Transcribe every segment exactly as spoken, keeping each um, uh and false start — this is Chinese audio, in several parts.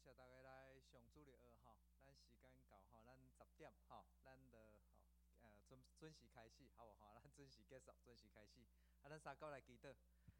谢大家来上主日学吼，咱时间到吼，咱十点吼，咱就吼呃准准时开始，好无吼？咱准时结束，准时开始。啊，咱三个来祈祷。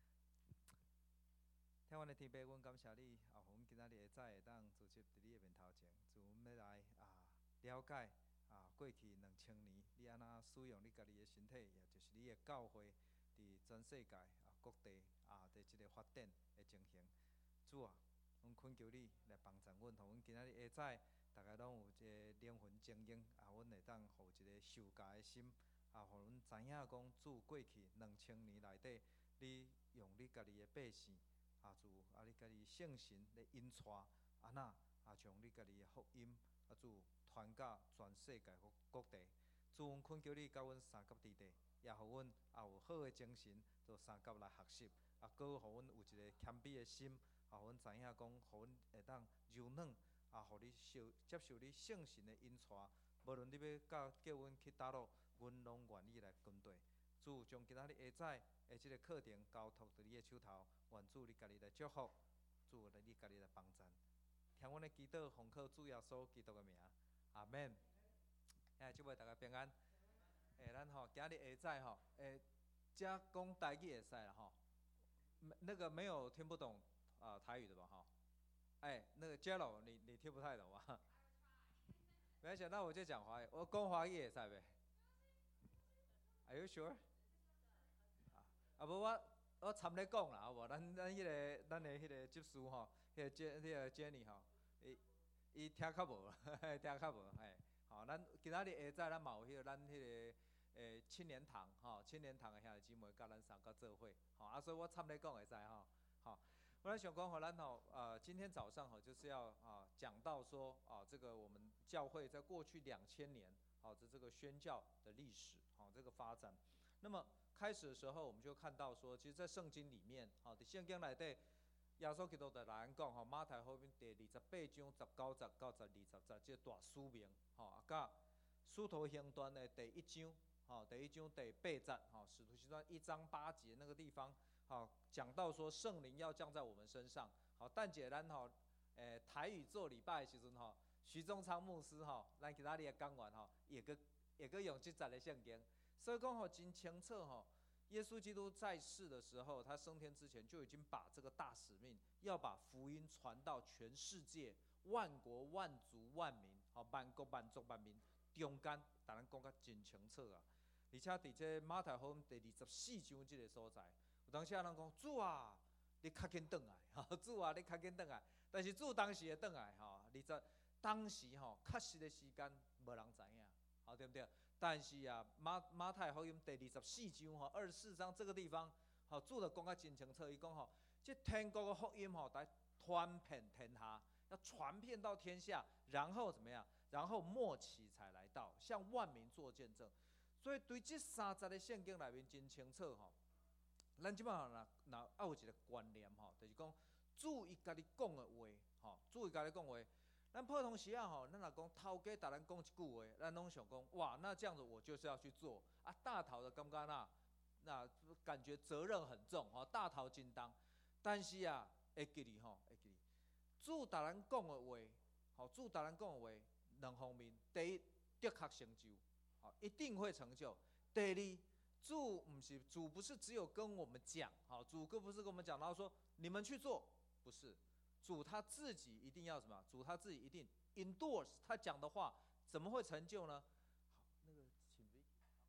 天阮的天父，阮感谢你，啊，互阮今仔日会早会当主持伫你的面头前，自阮要来啊了解啊过去两千年你安怎使用你家己的身体，也就是你的教会伫全世界啊各地啊的即个发展的情形。主啊，阮恳求你来帮助阮，互阮今仔日下早，大家拢有一个灵魂精英啊，阮会当互一个受教的心啊，互阮知影讲主过去两千年内底，你用你家己的百姓啊，主啊，你家己圣神来引带，安那啊，将你家己的福音啊，主传到全世界各各地。主，阮恳求你甲阮三甲伫地，也互阮也有好的精神，做三甲来学习，啊，搁互阮有一个谦卑的心。啊，阮知影讲，互阮会当柔软，啊，互你受接受你圣神的引带，无论你要教叫阮去倒落，阮拢愿意来跟对。主将今仔日下早的即个课程交托伫你的手头，愿主你家己来祝福，主来你家己来帮助。听阮的祈祷，奉靠主耶稣基督的名，阿免。哎，祝福大家平安。诶，咱吼今日下早吼，诶，只讲台语会使啦吼，那个没有听不懂。啊，台语的吧，哈，哎，那个 Jello， 你你听不太懂吧？没关系，那我就讲华语，我讲华语也使呗。Are you sure？ 啊，啊不，我我参咧讲啦，好无？咱咱迄个咱的迄个执事吼，迄个 J 迄个 Jenny 吼，伊伊听较无，听较无，嘿，好，咱今仔日下早咱嘛有迄个咱迄个诶青年堂吼，青年堂的兄弟姊妹甲咱三个做伙，吼，啊，所以我参咧讲会使吼，好。我来想讲，好，咱吼，呃，今天早上吼就是要啊讲到说啊，这个我们教会在过去两千年好的这个宣教的历史，好这个发展。那么开始的时候，我们就看到说，其实，在圣经里面，好的圣经内底，耶稣基督在来讲，吼马太福音第二十八章十九节到十二十节，这大使命，吼啊，甲使徒行传的第一章，好第一章第八节，好使徒行传一章八节那个地方。好，讲到说圣灵要降在我们身上。好，但姐咱吼，诶台语做礼拜的时阵吼，徐宗昌牧师吼，咱其他的讲员吼，也个也个用这节的圣经，所以讲吼真清楚吼，耶稣基督在世的时候，他升天之前就已经把这个大使命，要把福音传到全世界，万国万族万民，好万国万族万民中间，但咱讲甲真清楚啊。而且伫这马太福音第二十四章这个所在。有当时啊，人讲主啊，你较紧转来，哈，主啊，你较紧转来。但是主当时会转来，哈，二十当时吼，确实的时间无人知影，好对不对？但是啊，马马太福音第二十四章吼，二十四章这个地方，好，主就讲得真清楚，伊讲吼，这天国的福音吼，来传遍天下，要传遍到天下，然后怎么样？然后末期才来到，向万民做见证。所以对这三节的圣经内面真清楚吼。咱即摆若若要有一个观念吼，就是讲主伊家己讲的话，吼，主伊家己讲话。咱普通时啊吼，咱若讲头家逐咱讲一句话，咱拢想讲哇，那这样子我就是要去做啊。大头的感觉那那感觉责任很重吼，大头真重。但是啊，会记哩吼，会记哩。主逐咱讲的话，吼，主逐咱讲的话两方面，第一的确成就，好，一定会成就。第二。主不是主不是只有跟我们讲，好，主哥不是跟我们讲，然后说你们去做，不是，主他自己一定要什么？主他自己一定 endorse 他讲的话，怎么会成就呢？好，那个请 Vicky。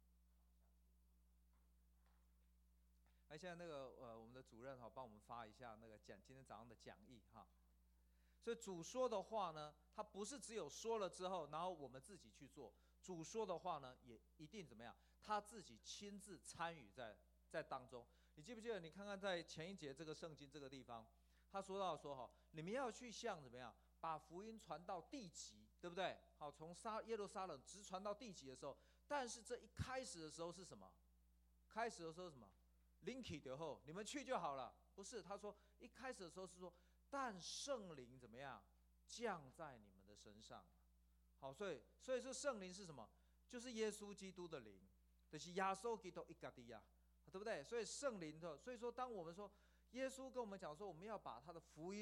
哎，现在那个呃，我们的主任哈，帮我们发一下那个讲今天早上的讲义哈。所以主说的话呢，他不是只有说了之后，然后我们自己去做。主说的话呢，也一定怎么样？他自己亲自参与在在当中。你记不记得？你看看在前一节这个圣经这个地方，他说到说哈，你们要去向怎么样，把福音传到地极，对不对？好，从撒耶路撒冷直传到地极的时候，但是这一开始的时候是什么？开始的时候是什么 ？Linky 的后，你们去就好了。不是，他说一开始的时候是说，但圣灵怎么样降在你们的身上。好，所以所以说圣灵是什么？就是耶稣基督的灵，就是耶稣基督一家的呀，对不对？所以圣灵的，所以说当我们说耶稣跟我们讲说，我们要把他的福音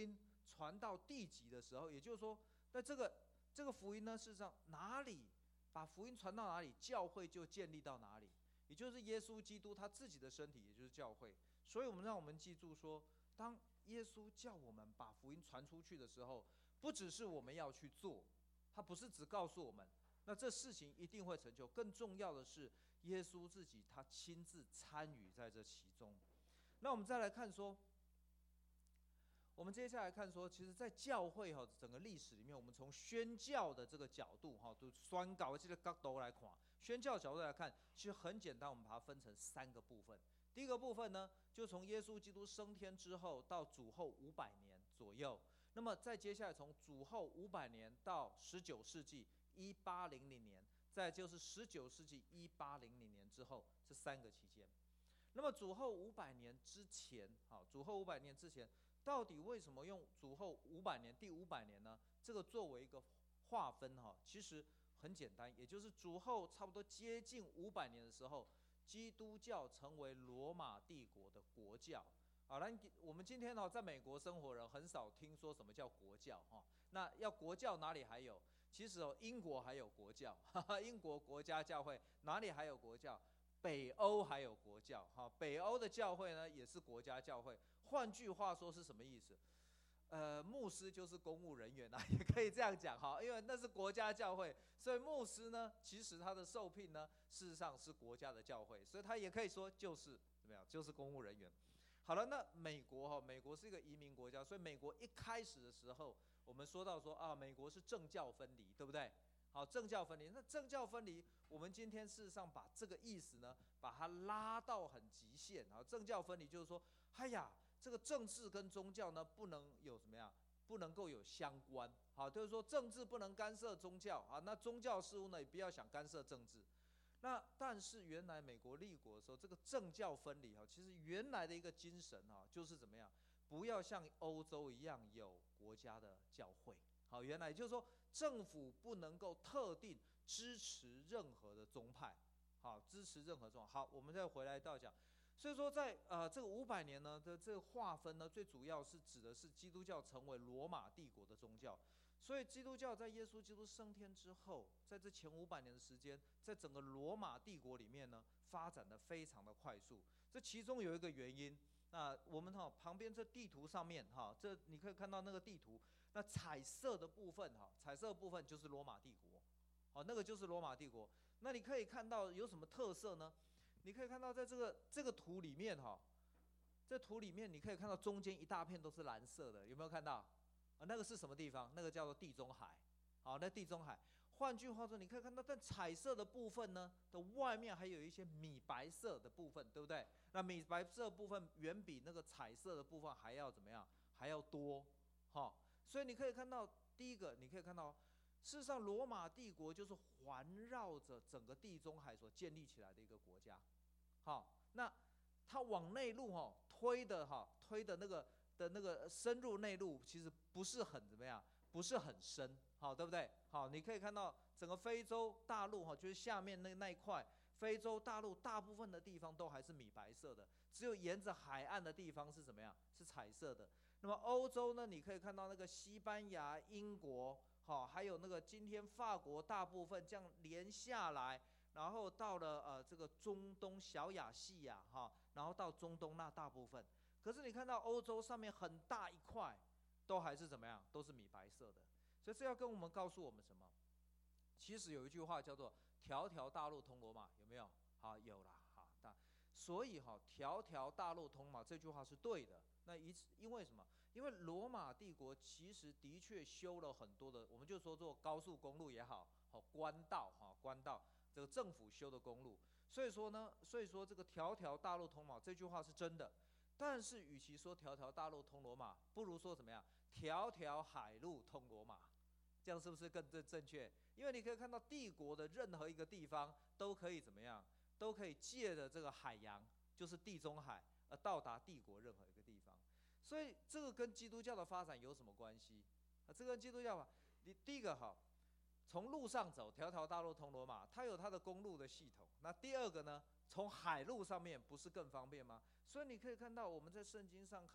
传到地极的时候，也就是说，在这个这个福音呢，事实上哪里把福音传到哪里，教会就建立到哪里，也就是耶稣基督他自己的身体，也就是教会。所以，我们让我们记住说，当耶稣叫我们把福音传出去的时候，不只是我们要去做，他不是只告诉我们，那这事情一定会成就。更重要的是，耶稣自己他亲自参与在这其中。那我们再来看说，我们接下来看说，其实，在教会哈整个历史里面，我们从宣教的这个角度哈，就宣教这个角度来看，宣教角度来看，其实很简单，我们把它分成三个部分。第一个部分呢，就从耶稣基督升天之后到主后五百年左右，那么再接下来从主后五百年到十九世纪一八零零年，再就是十九世纪一八零零年之后这三个期间。那么主后五百年之前，好，主后五百年之前，到底为什么用主后五百年第五百年呢？这个作为一个划分哈，其实很简单，也就是主后差不多接近五百年的时候，基督教成为罗马帝国的国教。好，那我们今天呢，在美国生活人很少听说什么叫国教哈。那要国教哪里还有？其实哦，英国还有国教，哈哈，英国国家教会哪里还有国教？北欧还有国教哈，北欧的教会呢也是国家教会。换句话说是什么意思？呃，牧师就是公务人员啊，也可以这样讲哈，因为那是国家教会，所以牧师呢，其实他的受聘呢，事实上是国家的教会，所以他也可以说就是怎么样，就是公务人员。好了，那美国哈，美国是一个移民国家，所以美国一开始的时候，我们说到说啊，美国是政教分离，对不对？好，政教分离，那政教分离，我们今天事实上把这个意思呢，把它拉到很极限啊。政教分离就是说，哎呀，这个政治跟宗教呢，不能有什么样，不能够有相关。好，就是说政治不能干涉宗教啊，那宗教事务呢，也不要想干涉政治。那但是原来美国立国的时候，这个政教分离哈，其实原来的一个精神哈，就是怎么样，不要像欧洲一样有国家的教会。好，原来就是说政府不能够特定支持任何的宗派，好，支持任何宗派。好，我们再回来到讲，所以说在呃这个五百年呢的这个划分呢，最主要是指的是基督教成为罗马帝国的宗教。所以基督教在耶稣基督升天之后，在这前五百年的时间，在整个罗马帝国里面呢，发展的非常的快速。这其中有一个原因，那我们哈旁边这地图上面哈，这你可以看到那个地图，那彩色的部分哈，彩色的部分就是罗马帝国，好，那个就是罗马帝国。那你可以看到有什么特色呢？你可以看到在这个这个图里面哈，这图里面你可以看到中间一大片都是蓝色的，有没有看到？啊，那个是什么地方？那个叫做地中海。好，那地中海。换句话说，你可以看到，但彩色的部分呢的外面还有一些米白色的部分，对不对？那米白色部分远比那个彩色的部分还要怎么样？还要多。好，所以你可以看到，第一个，你可以看到，事实上罗马帝国就是环绕着整个地中海所建立起来的一个国家。好，那它往内陆哈推的哈推的那个。的那个深入内陆其实不是很怎么样，不是很深，好，对不对？好，你可以看到整个非洲大陆哈，就是下面那那一块非洲大陆大部分的地方都还是米白色的，只有沿着海岸的地方是怎么样？是彩色的。那么欧洲呢，你可以看到那个西班牙、英国，好，还有那个今天法国大部分这样连下来，然后到了呃这个中东小亚细亚哈，然后到中东那大部分。可是你看到欧洲上面很大一块，都还是怎么样？都是米白色的。所以这要跟我们告诉我们什么？其实有一句话叫做“条条大路通罗马”，有没有？好，有啦，好，那所以哈，“条条大路通罗马”这句话是对的。那一因为什么？因为罗马帝国其实的确修了很多的，我们就说做高速公路也好，好官道哈，官道这个政府修的公路。所以说呢，所以说这个“条条大路通罗马”这句话是真的。但是，与其说条条大路通罗马，不如说怎么样？条条海路通罗马，这样是不是更正正确？因为你可以看到帝国的任何一个地方都可以怎么样？都可以借着这个海洋，就是地中海，而到达帝国任何一个地方。所以这个跟基督教的发展有什么关系？啊，这个跟基督教吧，你第一个好，从路上走，条条大路通罗马，它有它的公路的系统。那第二个呢？从海路上面不是更方便吗？所以你可以看到我们在圣经上看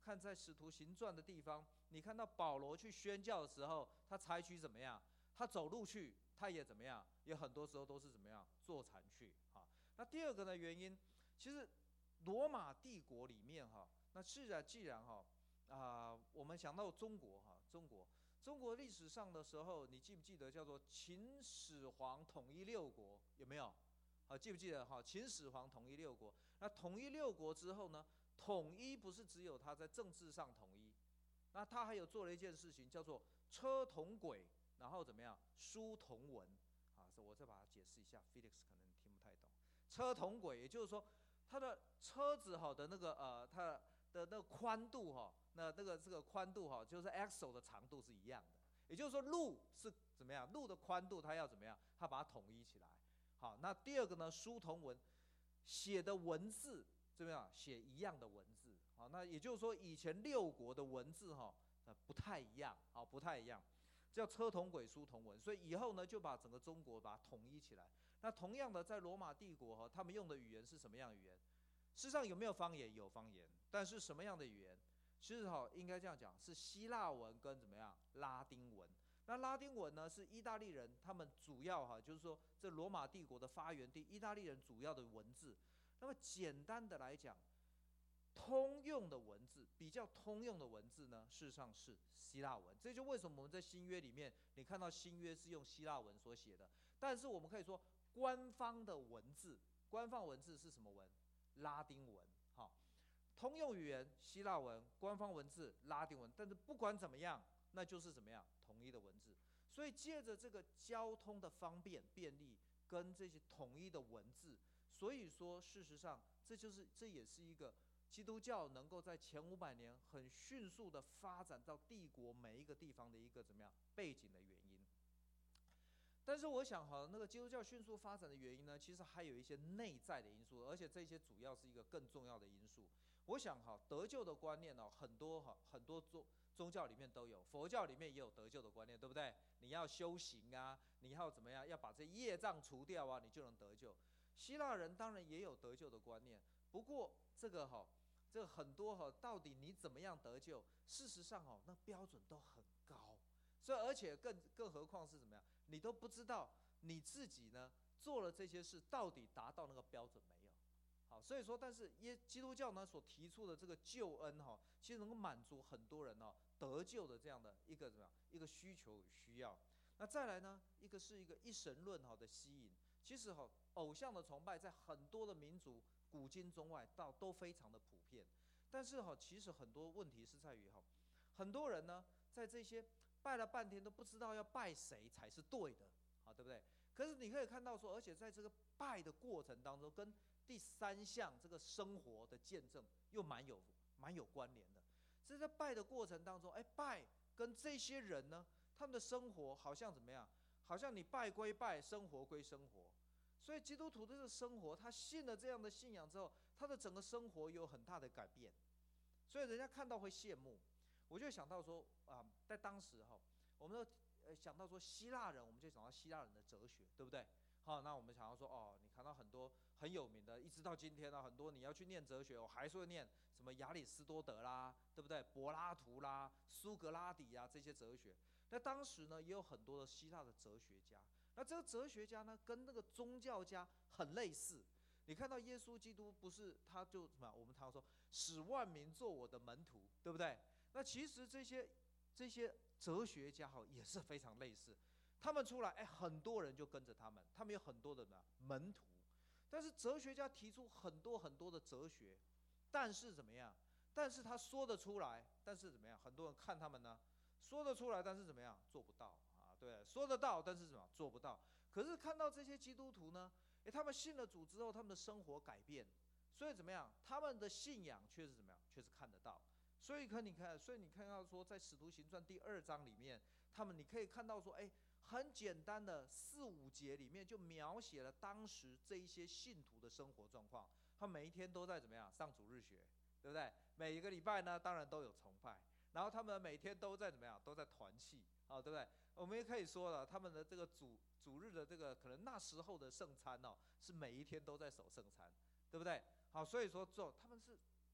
看在使徒行传的地方，你看到保罗去宣教的时候，他采取怎么样？他走路去，他也怎么样？也很多时候都是怎么样？坐船去啊。那第二个呢原因，其实罗马帝国里面哈，那自然既然哈啊、呃，我们想到中国哈，中国中国历史上的时候，你记不记得叫做秦始皇统一六国？有没有？好，记不记得哈？秦始皇统一六国，那统一六国之后呢？统一不是只有他在政治上统一，那他还有做了一件事情，叫做车同轨，然后怎么样？书同文。啊，我再把它解释一下 ，Felix 可能听不太懂。车同轨，也就是说，它的车子哈的那个呃，它的那个宽度哈，那那个这个宽度哈，就是 axle 的长度是一样的。也就是说，路是怎么样？路的宽度它要怎么样？它把它统一起来。好，那第二个呢，书同文，写的文字怎么样？写一样的文字。好，那也就是说，以前六国的文字哈，呃，不太一样，好，不太一样，叫车同轨，书同文。所以以后呢，就把整个中国把它统一起来。那同样的，在罗马帝国哈，他们用的语言是什么样的语言？事实上有没有方言？有方言，但是什么样的语言？其实哈，应该这样讲，是希腊文跟怎么样拉丁文。那拉丁文呢，是意大利人他们主要哈，就是说这罗马帝国的发源地，意大利人主要的文字。那么简单的来讲，通用的文字，比较通用的文字呢，事实上是希腊文。这就为什么我们在新约里面，你看到新约是用希腊文所写的。但是我们可以说，官方的文字，官方文字是什么文？拉丁文。好，通用语言希腊文，官方文字拉丁文。但是不管怎么样，那就是怎么样统一的文字。所以借着这个交通的方便便利跟这些统一的文字，所以说事实上这就是这也是一个基督教能够在前五百年很迅速的发展到帝国每一个地方的一个怎么样背景的原因。但是我想哈，那个基督教迅速发展的原因呢，其实还有一些内在的因素，而且这些主要是一个更重要的因素。我想哈，得救的观念呢，很多哈很多宗宗教里面都有，佛教里面也有得救的观念，对不对？你要修行啊，你要怎么样，要把这业障除掉啊，你就能得救。希腊人当然也有得救的观念，不过这个哈，这个很多哈，到底你怎么样得救？事实上哦，那标准都很高，所以而且更更何况是怎么样？你都不知道你自己呢做了这些事到底达到那个标准没有？好，所以说，但是耶基督教呢所提出的这个救恩哈，其实能够满足很多人哦得救的这样的一个怎么样一个需求与需要。那再来呢，一个是一个一神论哈的吸引。其实哈，偶像的崇拜在很多的民族古今中外到都非常的普遍。但是哈，其实很多问题是在于哈，很多人呢在这些拜了半天都不知道要拜谁才是对的，啊，对不对？可是你可以看到说，而且在这个拜的过程当中，跟第三项这个生活的见证又蛮有蛮有关联的。是在拜的过程当中，哎，拜跟这些人呢，他们的生活好像怎么样？好像你拜归拜，生活归生活。所以基督徒的这个生活，他信了这样的信仰之后，他的整个生活有很大的改变，所以人家看到会羡慕。我就想到说啊，在当时哈，我们都呃想到说希腊人，我们就想到希腊人的哲学，对不对？好，那我们想到说哦，你看到很多很有名的，一直到今天呢，很多你要去念哲学，我还是会念什么亚里士多德啦，对不对？柏拉图啦、苏格拉底啊这些哲学。那当时呢，也有很多的希腊的哲学家。那这个哲学家呢，跟那个宗教家很类似。你看到耶稣基督不是他就什么？我们常说使万民做我的门徒，对不对？那其实这些这些哲学家哈也是非常类似，他们出来哎，很多人就跟着他们，他们有很多的呢门徒。但是哲学家提出很多很多的哲学，但是怎么样？但是他说得出来，但是怎么样？很多人看他们呢，说得出来，但是怎么样？做不到。对，说得到，但是什么做不到？可是看到这些基督徒呢，诶，他们信了主之后，他们的生活改变，所以怎么样？他们的信仰却是怎么样？却是看得到。所以可你看，所以你看到说，在《使徒行传》第二章里面，他们你可以看到说，哎，很简单的四五节里面就描写了当时这一些信徒的生活状况。他每一天都在怎么样上主日学，对不对？每一个礼拜呢，当然都有崇拜，然后他们每天都在怎么样？都在团契，啊，对不对？我们也可以说了，他们的这个主主日的这个可能那时候的圣餐哦，是每一天都在守圣餐，对不对？好，所以说做他们是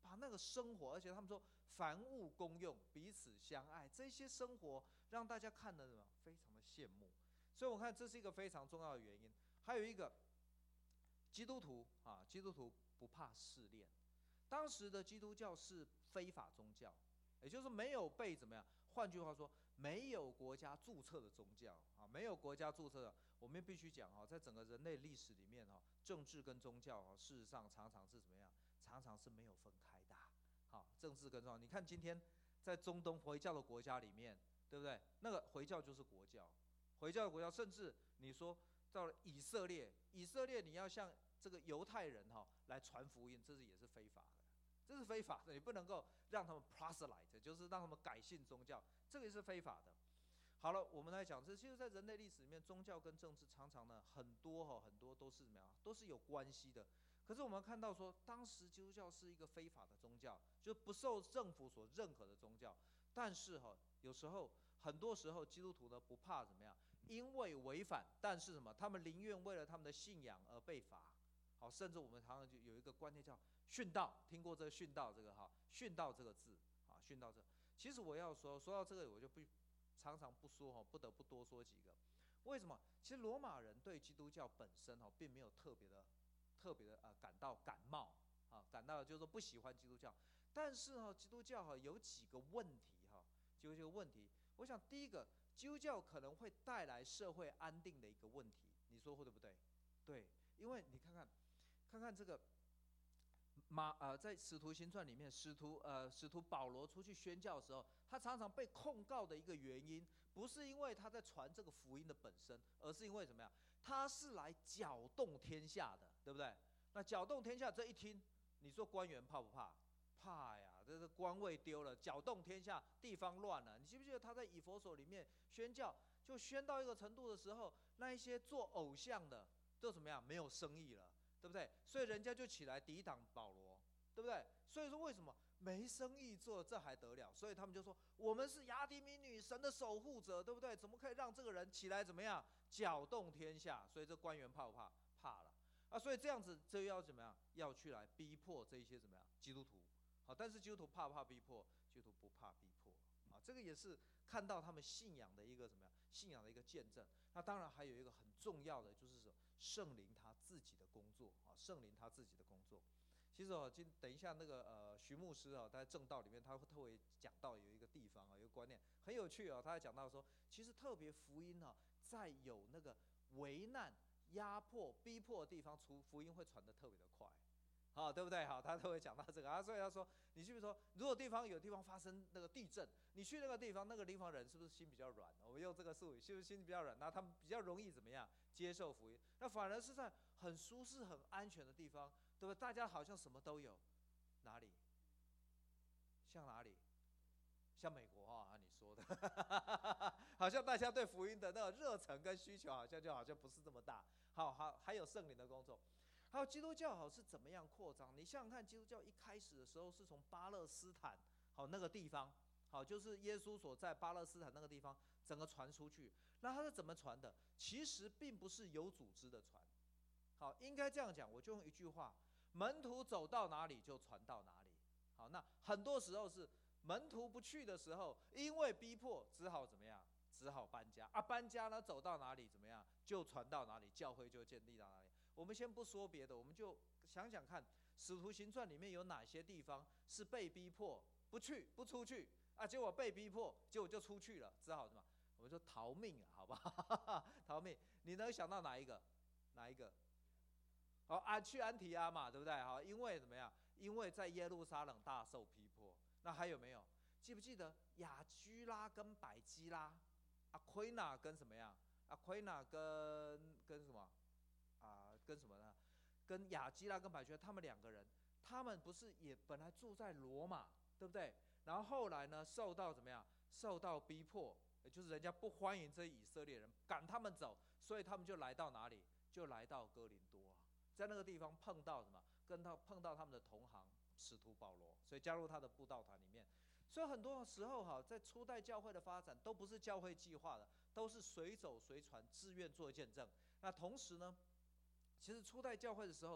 把那个生活，而且他们说凡物公用，彼此相爱，这些生活让大家看得什么非常的羡慕。所以我看这是一个非常重要的原因。还有一个，基督徒啊，基督徒不怕试炼。当时的基督教是非法宗教，也就是没有被怎么样？换句话说，没有国家注册的宗教啊，没有国家注册的。我们必须讲哈，在整个人类历史里面哈，政治跟宗教哈，事实上常常是怎么样？常常是没有分开的。好，政治跟宗教，你看今天在中东回教的国家里面，对不对？那个回教就是国教，回教的国教，甚至你说到了以色列，以色列你要向这个犹太人哈来传福音，这是也是非法的。这是非法的，你不能够让他们 proselyte， 就是让他们改信宗教，这个也是非法的。好了，我们来讲，这其实，在人类历史里面，宗教跟政治常常呢，很多哈，很多都是怎么样，都是有关系的。可是我们看到说，当时基督教是一个非法的宗教，就不受政府所认可的宗教。但是哈，有时候，很多时候，基督徒呢不怕怎么样，因为违反，但是什么，他们宁愿为了他们的信仰而被罚。好，甚至我们常常就有一个观念叫殉道，听过这个殉道这个哈，殉道这个字啊，殉道这个。其实我要说，说到这个，我就不常常不说哈，不得不多说几个。为什么？其实罗马人对基督教本身哈，并没有特别的、特别的啊、呃、感到感冒啊，感到就是说不喜欢基督教。但是哈，基督教哈有几个问题哈，就这个问题，我想第一个，基督教可能会带来社会安定的一个问题，你说对不对？对，因为你看看。看看这个马呃，在《使徒行传》里面，使徒呃使徒保罗出去宣教的时候，他常常被控告的一个原因，不是因为他在传这个福音的本身，而是因为怎么样？他是来搅动天下的，对不对？那搅动天下这一听，你说官员怕不怕？怕呀，这个官位丢了，搅动天下，地方乱了。你记不记得他在以弗所里面宣教，就宣到一个程度的时候，那一些做偶像的都怎么样？没有生意了。对不对？所以人家就起来抵挡保罗，对不对？所以说为什么没生意做，这还得了？所以他们就说我们是雅典民女神的守护者，对不对？怎么可以让这个人起来怎么样搅动天下？所以这官员怕不怕？怕了啊！所以这样子就要怎么样？要去来逼迫这一些怎么样基督徒？好，但是基督徒怕不怕逼迫？基督徒不怕逼迫啊！这个也是看到他们信仰的一个怎么样？信仰的一个见证。那当然还有一个很重要的就是说圣灵他自己的工作啊，圣灵他自己的工作。其实哦，今等一下那个呃徐牧师啊，他在正道里面他会特别讲到有一个地方啊，有一个观念很有趣啊，他在讲到说，其实特别福音啊，在有那个危难、压迫、逼迫的地方，出福音会传得特别的快。好，对不对？好，他都会讲到这个啊，所以他说，你去说，如果地方有地方发生那个地震，你去那个地方，那个地方人是不是心比较软？我们用这个术语，是不是心比较软？那他们比较容易怎么样接受福音？那反而是在很舒适、很安全的地方，对不对？大家好像什么都有，哪里？像哪里？像美国啊，你说的，好像大家对福音的那个热忱跟需求，好像就好像不是这么大。好好，还有圣灵的工作。还有基督教好是怎么样扩张？你想想看，基督教一开始的时候是从巴勒斯坦好那个地方，好就是耶稣所在巴勒斯坦那个地方整个传出去。那他是怎么传的？其实并不是有组织的传。好，应该这样讲，我就用一句话：门徒走到哪里就传到哪里。好，那很多时候是门徒不去的时候，因为逼迫，只好怎么样？只好搬家啊！搬家呢，走到哪里怎么样，就传到哪里，教会就建立到哪里。我们先不说别的，我们就想想看，《使徒行传》里面有哪些地方是被逼迫不去、不出去啊？结果被逼迫，结果就出去了，只好什么？我们说逃命了，好不好？逃命，你能想到哪一个？哪一个？好啊，去安提阿嘛，对不对？好，因为怎么样？因为在耶路撒冷大受逼迫。那还有没有？记不记得雅居拉跟百基拉？阿奎那跟什么样？阿奎那跟跟什么？啊，跟什么呢？跟雅基拉跟百基拉他们两个人，他们不是也本来住在罗马，对不对？然后后来呢，受到怎么样？受到逼迫，也就是人家不欢迎这些以色列人，赶他们走，所以他们就来到哪里？就来到哥林多啊，在那个地方碰到什么？跟他碰到他们的同行使徒保罗，所以加入他的布道团里面。所以很多时候哈，在初代教会的发展都不是教会计划的，都是随走随传，自愿做见证。那同时呢，其实初代教会的时候，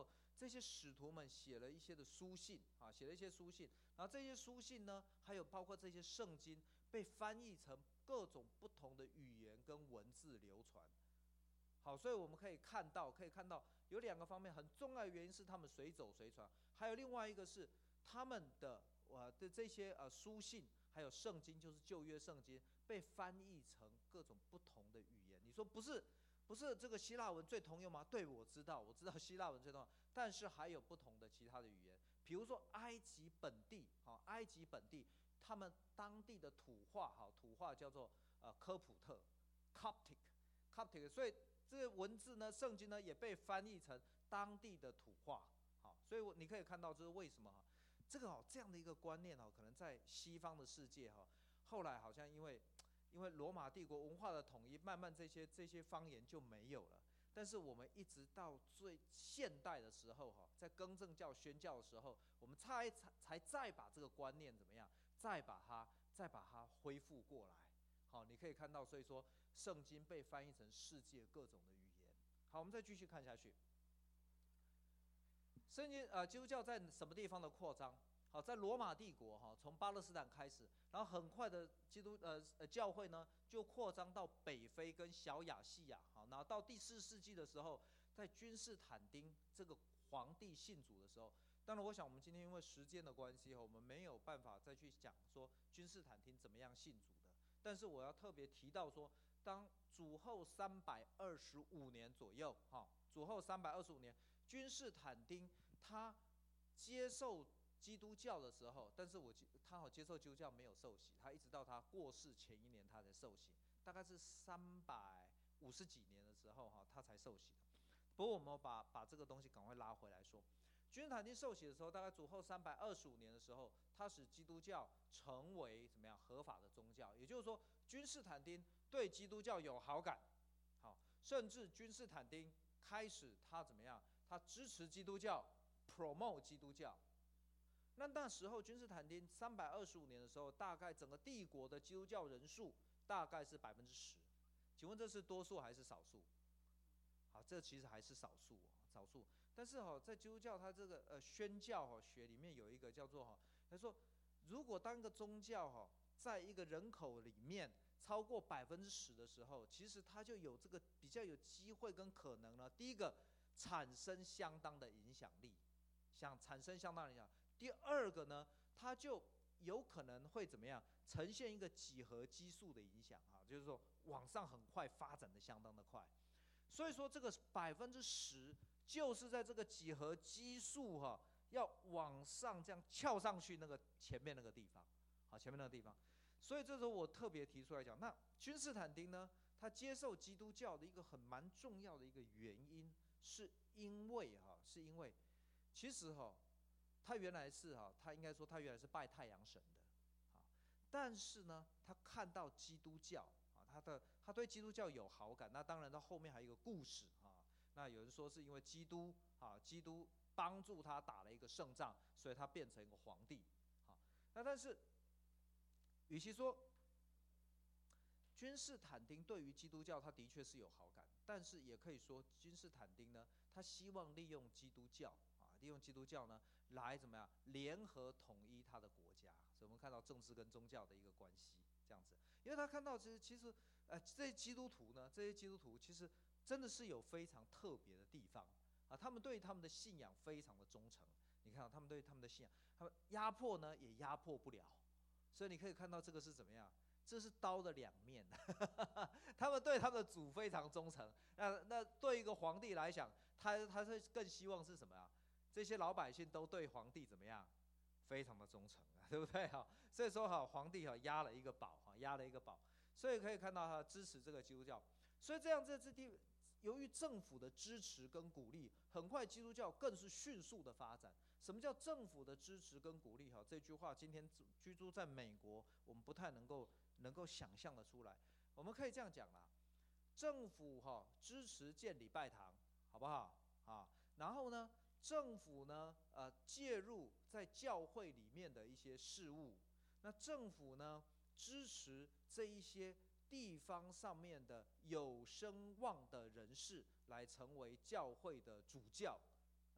这些使徒们写了一些的书信啊，写了一些书信，然后这些书信呢，还有包括这些圣经被翻译成各种不同的语言跟文字流传。好，所以我们可以看到，可以看到有两个方面很重要的原因是他们随走随传，还有另外一个是他们的呃的这些呃书信，还有圣经，就是旧约圣经被翻译成各种不同的语言。你说不是不是这个希腊文最通用吗？对，我知道，我知道希腊文最通用，但是还有不同的其他的语言，比如说埃及本地，好，埃及本地他们当地的土话，好，土话叫做呃科普特 （Coptic），Coptic， 所以这个文字呢，圣经呢也被翻译成当地的土话，好，所以你可以看到这是为什么这个哦这样的一个观念哦，可能在西方的世界哈，后来好像因为因为罗马帝国文化的统一，慢慢这些这些方言就没有了。但是我们一直到最现代的时候哈，在更正教宣教的时候，我们才才才再把这个观念怎么样，再把它再把它恢复过来。好，你可以看到，所以说圣经被翻译成世界各种的语言。好，我们再继续看下去。圣经呃，基督教在什么地方的扩张？好，在罗马帝国哈，从巴勒斯坦开始，然后很快的基督呃呃教会呢就扩张到北非跟小亚细亚。好，然后到第四世纪的时候，在君士坦丁这个皇帝信主的时候，当然我想我们今天因为时间的关系，我们没有办法再去讲说君士坦丁怎么样信主的。但是我要特别提到说，当主后三百二十五年左右，哈，主后三百二十五年，君士坦丁他接受基督教的时候，但是我他好接受基督教没有受洗，他一直到他过世前一年他才受洗，大概是三百五十几年的时候哈，他才受洗的。不过我们把把这个东西赶快拉回来说，君士坦丁受洗的时候，大概主后三百二十五年的时候，他使基督教成为怎么样合法的宗教，也就是说，君士坦丁对基督教有好感，好，甚至君士坦丁开始他怎么样，他支持基督教 ，promote 基督教。那那时候君士坦丁三百二十五年的时候，大概整个帝国的基督教人数大概是百分之十，请问这是多数还是少数？好，这其实还是少数，少数。但是哈，在基督教它这个呃宣教哈学里面有一个叫做哈，他说如果当一个宗教哈在一个人口里面超过百分之十的时候，其实它就有这个比较有机会跟可能呢。第一个产生相当的影响力，想产生相当的影响。第二个呢，它就有可能会怎么样，呈现一个几何基数的影响啊，就是说往上很快发展的相当的快。所以说这个百分之十就是在这个几何基数哈、啊，要往上这样翘上去那个前面那个地方，好，前面那个地方。所以这时候我特别提出来讲，那君士坦丁呢，他接受基督教的一个很蛮重要的一个原因，是因为哈、啊，是因为其实哈、啊，他原来是哈、啊，他应该说他原来是拜太阳神的，啊，但是呢，他看到基督教。他的他对基督教有好感，那当然到后面还有一个故事啊。那有人说是因为基督啊，基督帮助他打了一个胜仗，所以他变成一个皇帝。好，那但是，与其说君士坦丁对于基督教他的确是有好感，但是也可以说君士坦丁呢，他希望利用基督教啊，利用基督教呢来怎么样联合统一他的国家。所以我们看到政治跟宗教的一个关系。这样子，因为他看到其实其实，呃，这些基督徒呢，这些基督徒其实真的是有非常特别的地方啊，他们对他们的信仰非常的忠诚。你看到他们对他们的信仰，他们压迫呢也压迫不了，所以你可以看到这个是怎么样，这是刀的两面。他们对他们的主非常忠诚，那那对一个皇帝来讲，他他是更希望是什么呀？这些老百姓都对皇帝怎么样？非常的忠诚，对不对？哈，所以说哈，皇帝哈押了一个宝，哈押了一个宝，所以可以看到他支持这个基督教。所以这样这这地，由于政府的支持跟鼓励，很快基督教更是迅速的发展。什么叫政府的支持跟鼓励？哈，这句话今天居住在美国，我们不太能够能够想象的出来。我们可以这样讲啦，政府哈支持建礼拜堂，好不好？啊，然后呢？政府呢，呃，介入在教会里面的一些事务，那政府呢，支持这一些地方上面的有声望的人士来成为教会的主教，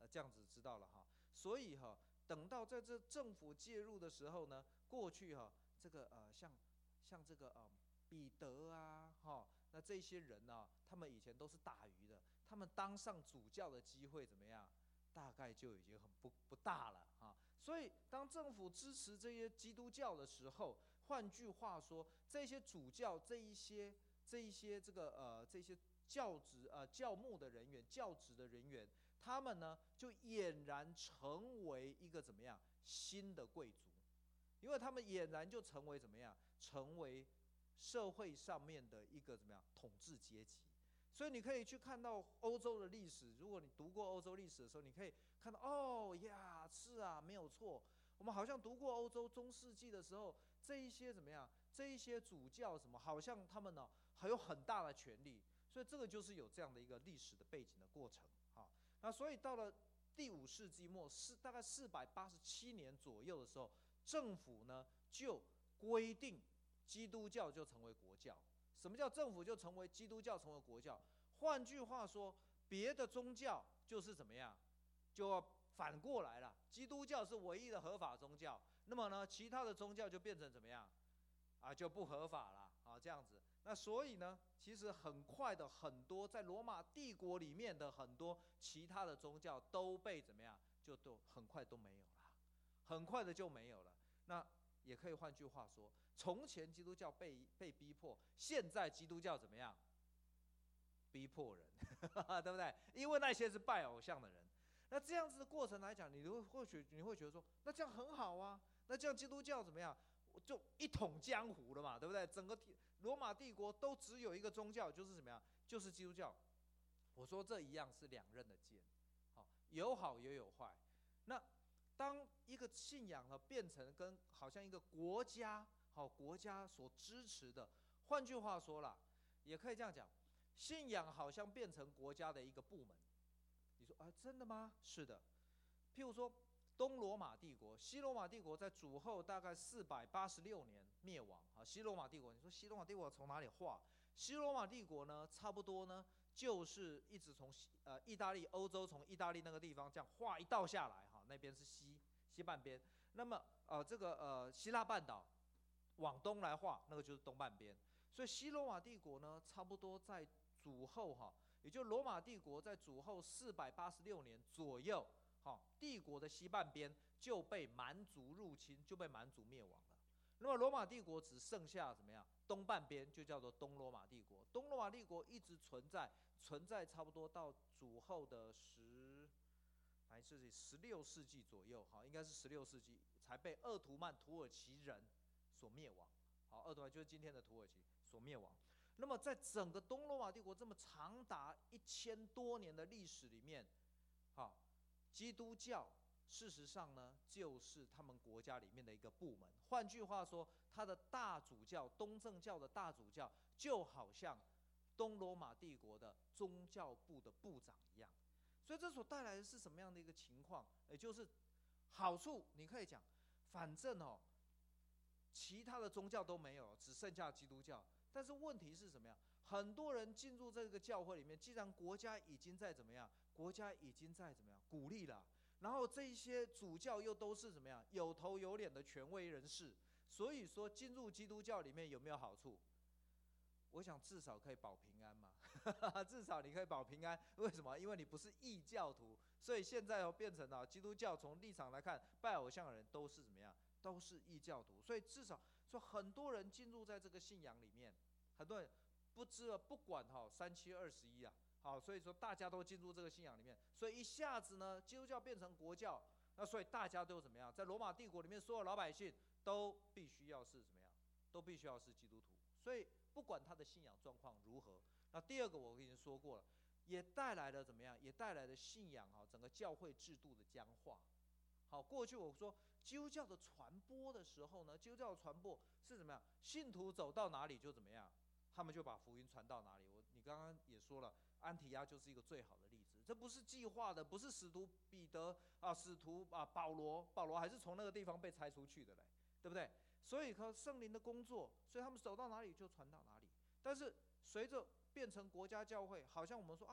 呃，这样子知道了哈。所以哈，等到在这政府介入的时候呢，过去哈，这个呃，像像这个呃彼得啊，哈，那这些人呢、啊，他们以前都是打鱼的，他们当上主教的机会怎么样？大概就已经很不不大了啊。所以当政府支持这些基督教的时候，换句话说，这些主教这一些这一些这个呃这些教职呃教牧的人员、教职的人员，他们呢就俨然成为一个怎么样新的贵族，因为他们俨然就成为怎么样，成为社会上面的一个怎么样统治阶级。所以你可以去看到欧洲的历史，如果你读过欧洲历史的时候，你可以看到哦呀，是啊，没有错。我们好像读过欧洲中世纪的时候，这一些怎么样？这一些主教什么，好像他们呢还有很大的权力。所以这个就是有这样的一个历史的背景的过程。好，那所以到了第五世纪末，是大概四百八十七年左右的时候，政府呢就规定基督教就成为国教。什么叫政府就成为基督教成为国教？换句话说，别的宗教就是怎么样，就要反过来了。基督教是唯一的合法宗教，那么呢，其他的宗教就变成怎么样啊？就不合法了啊，这样子。那所以呢，其实很快的很多在罗马帝国里面的很多其他的宗教都被怎么样，就都很快都没有了，很快的就没有了。那也可以换句话说，从前基督教被被逼迫，现在基督教怎么样？逼迫人，对不对？因为那些是拜偶像的人。那这样子的过程来讲，你会或许你会觉得说，那这样很好啊，那这样基督教怎么样？就一统江湖了嘛，对不对？整个罗马帝国都只有一个宗教，就是怎么样？就是基督教。我说这一样是两刃的剑，好，有好也有坏。那当一个信仰呢变成跟好像一个国家，好国家所支持的，换句话说啦，也可以这样讲，信仰好像变成国家的一个部门。你说啊，真的吗？是的。譬如说东罗马帝国、西罗马帝国在主后大概四百八十六年灭亡啊。西罗马帝国，你说西罗马帝国从哪里划？西罗马帝国呢，差不多呢就是一直从呃意大利、欧洲从意大利那个地方这样画一道下来哈，那边是西西半边。那么呃这个呃希腊半岛往东来画，那个就是东半边。所以西罗马帝国呢，差不多在主后哈，也就罗马帝国在主后四百八十六年左右，哈，帝国的西半边就被蛮族入侵，就被蛮族灭亡了。那么罗马帝国只剩下怎么样？东半边就叫做东罗马帝国。东罗马帝国一直存在，存在差不多到主后的十，来是十六世纪左右，哈，应该是十六世纪才被鄂图曼土耳其人所灭亡。好，鄂图曼就是今天的土耳其所灭亡。那么在整个东罗马帝国这么长达一千多年的历史里面，好，基督教事实上呢，就是他们国家里面的一个部门。换句话说，他的大主教东正教的大主教，就好像东罗马帝国的宗教部的部长一样。所以这所带来的是什么样的一个情况？也就是好处，你可以讲，反正哦，其他的宗教都没有，只剩下基督教。但是问题是什么样？很多人进入这个教会里面，既然国家已经在怎么样，国家已经在怎么样鼓励了，然后这一些主教又都是怎么样有头有脸的权威人士，所以说进入基督教里面有没有好处？我想至少可以保平安嘛，至少你可以保平安。为什么？因为你不是异教徒，所以现在变成了基督教。从立场来看，拜偶像的人都是怎么样？都是异教徒。所以至少说，很多人进入在这个信仰里面，很多人不知了，不管哈三七二十一啊，好，所以说大家都进入这个信仰里面，所以一下子呢，基督教变成国教，那所以大家都怎么样？在罗马帝国里面，所有老百姓都必须要是怎么样？都必须要是基督徒。所以不管他的信仰状况如何，那第二个我已经说过了，也带来了怎么样？也带来了信仰哈整个教会制度的僵化。好，过去我说基督教的传播的时候呢，基督教的传播是怎么样？信徒走到哪里就怎么样，他们就把福音传到哪里。我你刚刚也说了，安提阿就是一个最好的例子。这不是计划的，不是使徒彼得啊，使徒啊保罗，保罗还是从那个地方被拆出去的嘞，对不对？所以和圣灵的工作，所以他们走到哪里就传到哪里。但是随着变成国家教会，好像我们说啊，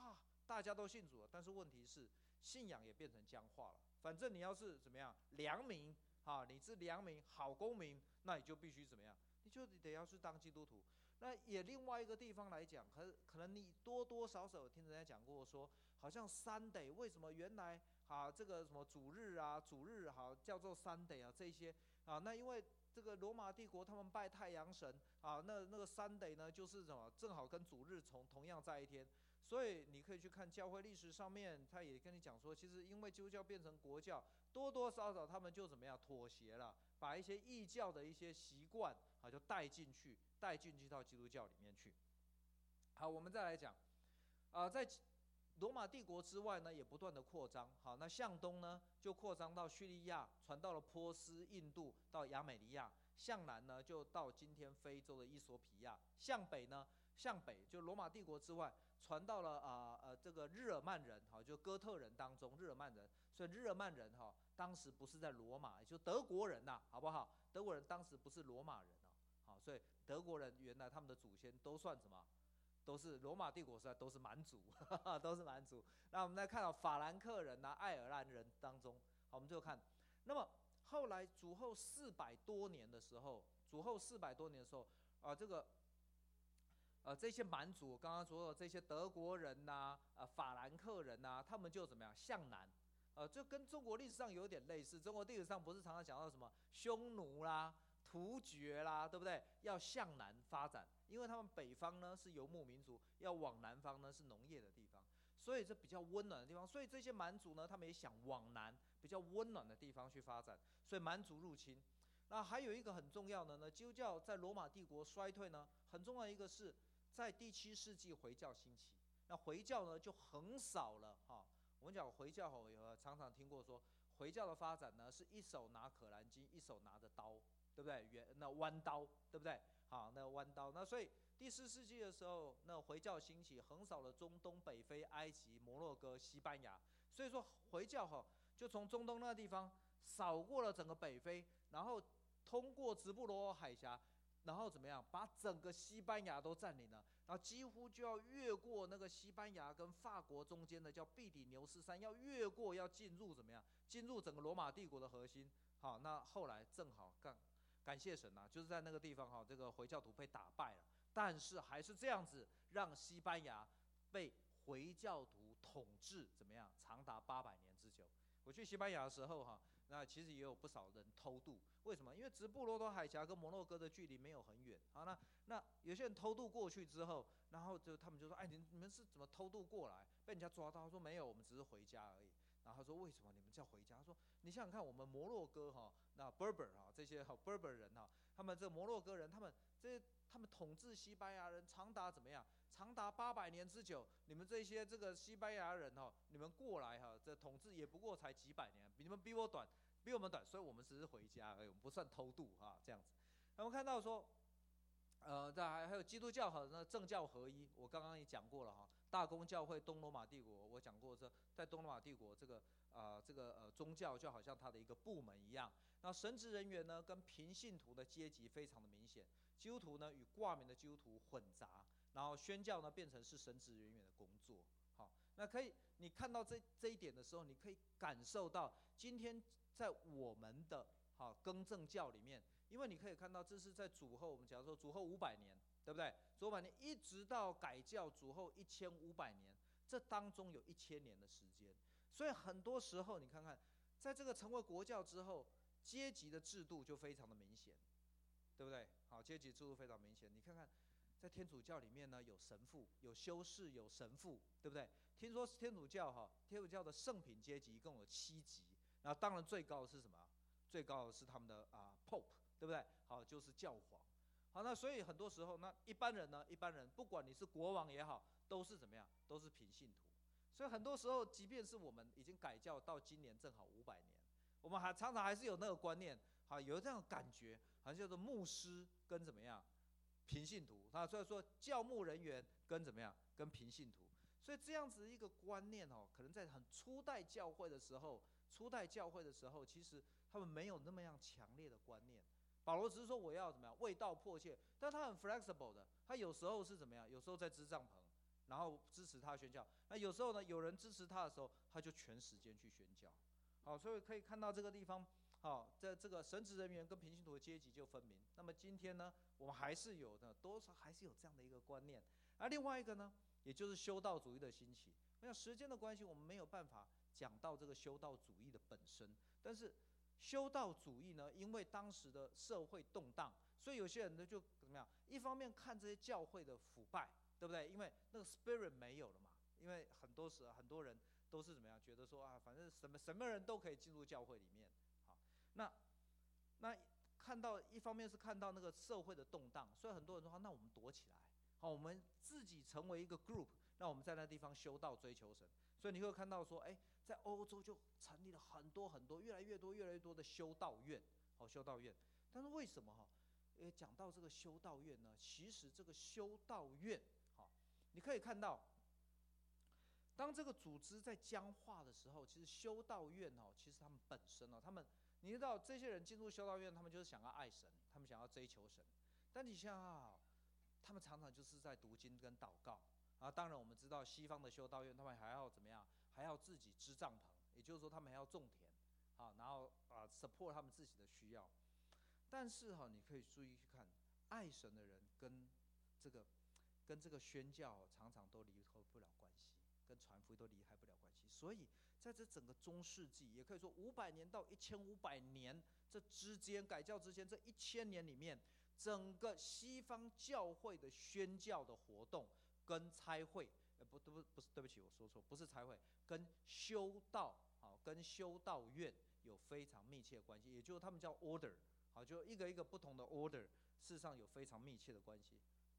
大家都信主了，但是问题是信仰也变成僵化了。反正你要是怎么样良民啊，你是良民好公民，那你就必须怎么样，你就得要去当基督徒。那也另外一个地方来讲，可可能你多多少少有听人家讲过说，好像 Sunday 为什么原来啊这个什么主日啊主日好叫做 Sunday 啊这些啊，那因为这个罗马帝国他们拜太阳神啊，那那个 Sunday 呢就是什么正好跟主日从同样在一天，所以你可以去看教会历史上面，他也跟你讲说，其实因为基督教变成国教，多多少少他们就怎么样妥协了，把一些异教的一些习惯啊就带进去。带进去到基督教里面去。好，我们再来讲，啊、呃，在罗马帝国之外呢，也不断的扩张。好，那向东呢，就扩张到叙利亚，传到了波斯、印度，到亚美尼亚；向南呢，就到今天非洲的伊索比亚；向北呢，向北就罗马帝国之外，传到了啊 呃, 呃这个日耳曼人，好，就哥特人当中，日耳曼人。所以日耳曼人哈，当时不是在罗马，也就德国人呐、啊，好不好？德国人当时不是罗马人哦。好，所以德国人原来他们的祖先都算什么？都是罗马帝国时代都是蛮族，都是蛮族。那我们来看到法兰克人呐、啊、爱尔兰人当中，好，我们就看。那么后来主后四百多年的时候，主后四百多年的时候，啊、呃，这个，呃，这些蛮族，刚刚说的这些德国人呐、啊、呃法兰克人呐、啊，他们就怎么样向南，呃，就跟中国历史上有点类似。中国历史上不是常常讲到什么匈奴啦？突厥啦，对不对？要向南发展，因为他们北方呢是游牧民族，要往南方呢是农业的地方，所以这比较温暖的地方。所以这些蛮族呢，他们也想往南比较温暖的地方去发展，所以蛮族入侵。那还有一个很重要的呢，基督教在罗马帝国衰退呢，很重要的一个是在第七世纪回教兴起，那回教呢就横扫了哈。我们讲回教哈，有常常听过说，回教的发展呢是一手拿可兰经，一手拿着刀。对不对？圆那弯刀，对不对？好，那弯刀。那所以第四世纪的时候，那回教兴起，横扫了中东、北非、埃及、摩洛哥、西班牙。所以说回教哈，就从中东那个地方扫过了整个北非，然后通过直布罗陀海峡，然后怎么样，把整个西班牙都占领了，然后几乎就要越过那个西班牙跟法国中间的叫比底牛斯山，要越过，要进入怎么样？进入整个罗马帝国的核心。好，那后来正好干。感谢神啊，就是在那个地方哈，这个回教徒被打败了，但是还是这样子，让西班牙被回教徒统治，怎么样？长达八百年之久。我去西班牙的时候哈，那其实也有不少人偷渡，为什么？因为直布罗陀海峡跟摩洛哥的距离没有很远，好，那那有些人偷渡过去之后，然后就他们就说，哎，你你们是怎么偷渡过来？被人家抓到，他说没有，我们只是回家而已。然后他说为什么你们叫回家？他说你想想看，我们摩洛哥哈，那 Berber 哈这些哈 Berber 人哈，他们这摩洛哥人，他们这他们统治西班牙人长达怎么样？长达八百年之久。你们这些这个西班牙人哈，你们过来哈，这统治也不过才几百年，比你们比我短，比我们短，所以我们只是回家而已，我们不算偷渡哈这样子。那我们看到说。呃，再还还有基督教和那政教合一，我刚刚也讲过了哈。大公教会东罗马帝国，我讲过这在东罗马帝国这个啊、呃、这个呃宗教就好像它的一个部门一样。那神职人员呢跟平信徒的阶级非常的明显，基督徒呢与挂名的基督徒混杂，然后宣教呢变成是神职人员的工作。好，那可以你看到这这一点的时候，你可以感受到今天在我们的好更正教里面。因为你可以看到，这是在主后，我们假如说主后五百年，对不对？主后五百年一直到改教主后一千五百年，这当中有一千年的时间。所以很多时候，你看看，在这个成为国教之后，阶级的制度就非常的明显，对不对？好，阶级制度非常明显。你看看，在天主教里面呢，有神父，有修士，有神父，对不对？听说天主教哈，天主教的圣品阶级一共有七级，然后当然最高的是什么？最高的是他们的啊、呃、Pope。对不对？好，就是教皇。好，那所以很多时候，那一般人呢，一般人不管你是国王也好，都是怎么样，都是平信徒。所以很多时候，即便是我们已经改教到今年正好五百年，我们还常常还是有那个观念，好，有这样的感觉，好像叫做牧师跟怎么样平信徒。那所以说教牧人员跟怎么样跟平信徒。所以这样子一个观念哦，可能在很初代教会的时候，初代教会的时候，其实他们没有那么样强烈的观念。保罗只是说我要怎么样为道迫切，但他很 flexible 的，他有时候是怎么样？有时候在支帐篷， 然后支持他宣教。那有时候呢，有人支持他的时候，他就全时间去宣教。好，所以可以看到这个地方，好，在这个神职人员跟平信徒的阶级就分明。那么今天呢，我们还是有的，多少还是有这样的一个观念。而另外一个呢，也就是修道主义的兴起。我想时间的关系，我们没有办法讲到这个修道主义的本身，但是修道主义呢，因为当时的社会动荡，所以有些人呢就怎么样？一方面看这些教会的腐败，对不对？因为那个 spirit 没有了嘛。因为很多时很多人都是怎么样，觉得说啊，反正什么什么人都可以进入教会里面。好，那那看到一方面是看到那个社会的动荡，所以很多人说，那我们躲起来，好，我们自己成为一个 group， 那我们在那地方修道追求神。所以你会看到说，哎，在欧洲就成立了很多很多，越来越多越来越多的修道院，好，修道院。但是为什么哈？诶，讲到这个修道院呢，其实这个修道院，好，你可以看到。当这个组织在僵化的时候，其实修道院哦，其实他们本身哦，他们你知道这些人进入修道院，他们就是想要爱神，他们想要追求神。但你想想，他们常常就是在读经跟祷告啊。当然我们知道西方的修道院，他们还要怎么样？还要自己支帐篷，也就是说他们还要种田啊，然后啊 support 他们自己的需要。但是哈，你可以注意去看，爱神的人跟这个跟这个宣教常常都离脱不了关系。跟传福音都离开不了关系，所以在这整个中世纪，也可以说五百年到一千五百年这之间，改教之间这一千年里面，整个西方教会的宣教的活动跟差会，呃不不不是对不起，我说错，不是差会，跟修道好，跟修道院有非常密切的关系，也就是他们叫 order， 好，就一个一个不同的 order， 事实上有非常密切的关系。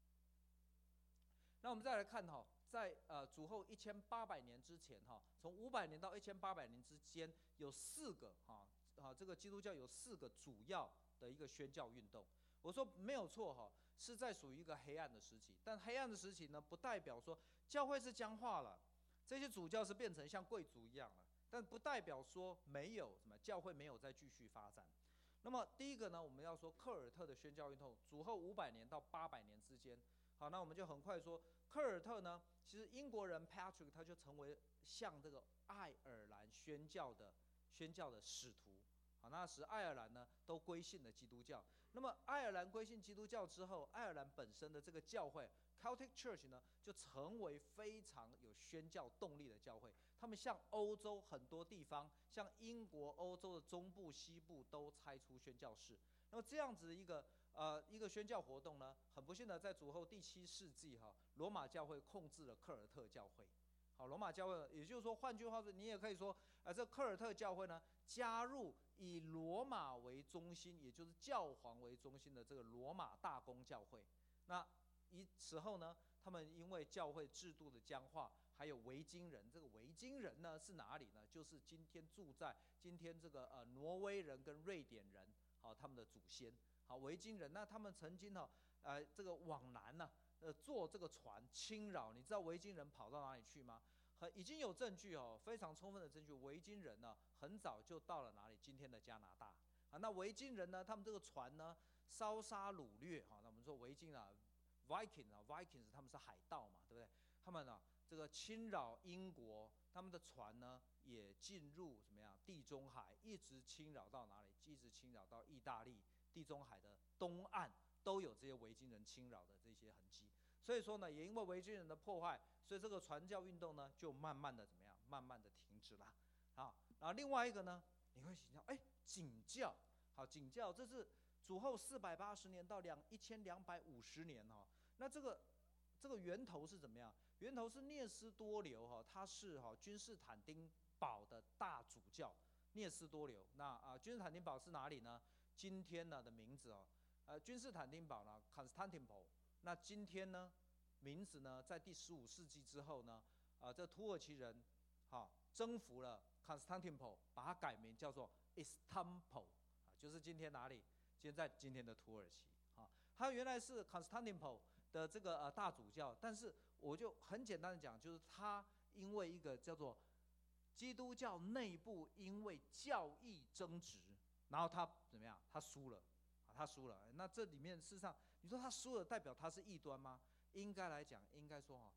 那我们再来看哈，在呃主后一千八百年之前哈，从五百年到一千八百年之间，有四个哈啊，这个基督教有四个主要的一个宣教运动。我说没有错哈，是在属于一个黑暗的时期。但黑暗的时期呢，不代表说教会是僵化了，这些主教是变成像贵族一样了，但不代表说没有什么教会没有再继续发展。那么第一个呢，我们要说科尔特的宣教运动，主后五百年到八百年之间。好，那我们就很快说，科尔特呢，其实英国人 Patrick 他就成为像这个爱尔兰宣教的宣教的使徒。好，那时爱尔兰呢都归信了基督教。那么爱尔兰归信基督教之后，爱尔兰本身的这个教会 Celtic Church 呢，就成为非常有宣教动力的教会。他们向欧洲很多地方，像英国、欧洲的中部、西部都拆出宣教士。那么这样子的一个呃一个宣教活动呢，很不幸的在主后第七世纪哈，罗马教会控制了科尔特教会。好，罗马教会，也就是说，换句话说，你也可以说，呃，这科尔特教会呢，加入以罗马为中心，也就是教皇为中心的这个罗马大公教会。那以此后呢，他们因为教会制度的僵化，还有维京人，这个维京人呢是哪里呢？就是今天住在今天这个呃挪威人跟瑞典人，好，他们的祖先，好，维京人。那他们曾经哈，呃，这个往南呢、啊。呃，坐这个船侵扰，你知道维京人跑到哪里去吗？很已经有证据哦，非常充分的证据，维京人呢很早就到了哪里？今天的加拿大啊。那维京人呢，他们这个船呢烧杀掳掠哈，那我们说维京啊 ，Viking 啊 ，Vikings 他们是海盗嘛，对不对？他们呢这个侵扰英国，他们的船呢也进入怎么样地中海，一直侵扰到哪里？一直侵扰到意大利，地中海的东岸。都有这些维京人侵扰的这些痕迹，所以说呢，也因为维京人的破坏，所以这个传教运动呢，就慢慢的怎么样，慢慢的停止了。好，然后另外一个呢，你会想到，哎，景教，好，景教这是主后四百八十年到两一千两百五十年哈、哦，那这个这个源头是怎么样？源头是聂斯多留哈，他是哈君士坦丁堡的大主教，聂斯多留。那啊，君士坦丁堡是哪里呢？今天呢的名字哦。呃，君士坦丁堡呢 ，Constantinople。那今天呢，名字呢，在第十五世纪之后呢，啊、呃，这土耳其人，好、哦、征服了 Constantinople， 把它改名叫做 Istanbul， 啊，就是今天哪里？今天在今天的土耳其。啊，它原来是 Constantinople 的这个呃大主教，但是我就很简单的讲，就是他因为一个叫做基督教内部因为教义争执，然后他怎么样？他输了。他输了，那这里面事实上，你说他输了，代表他是异端吗？应该来讲，应该说哈，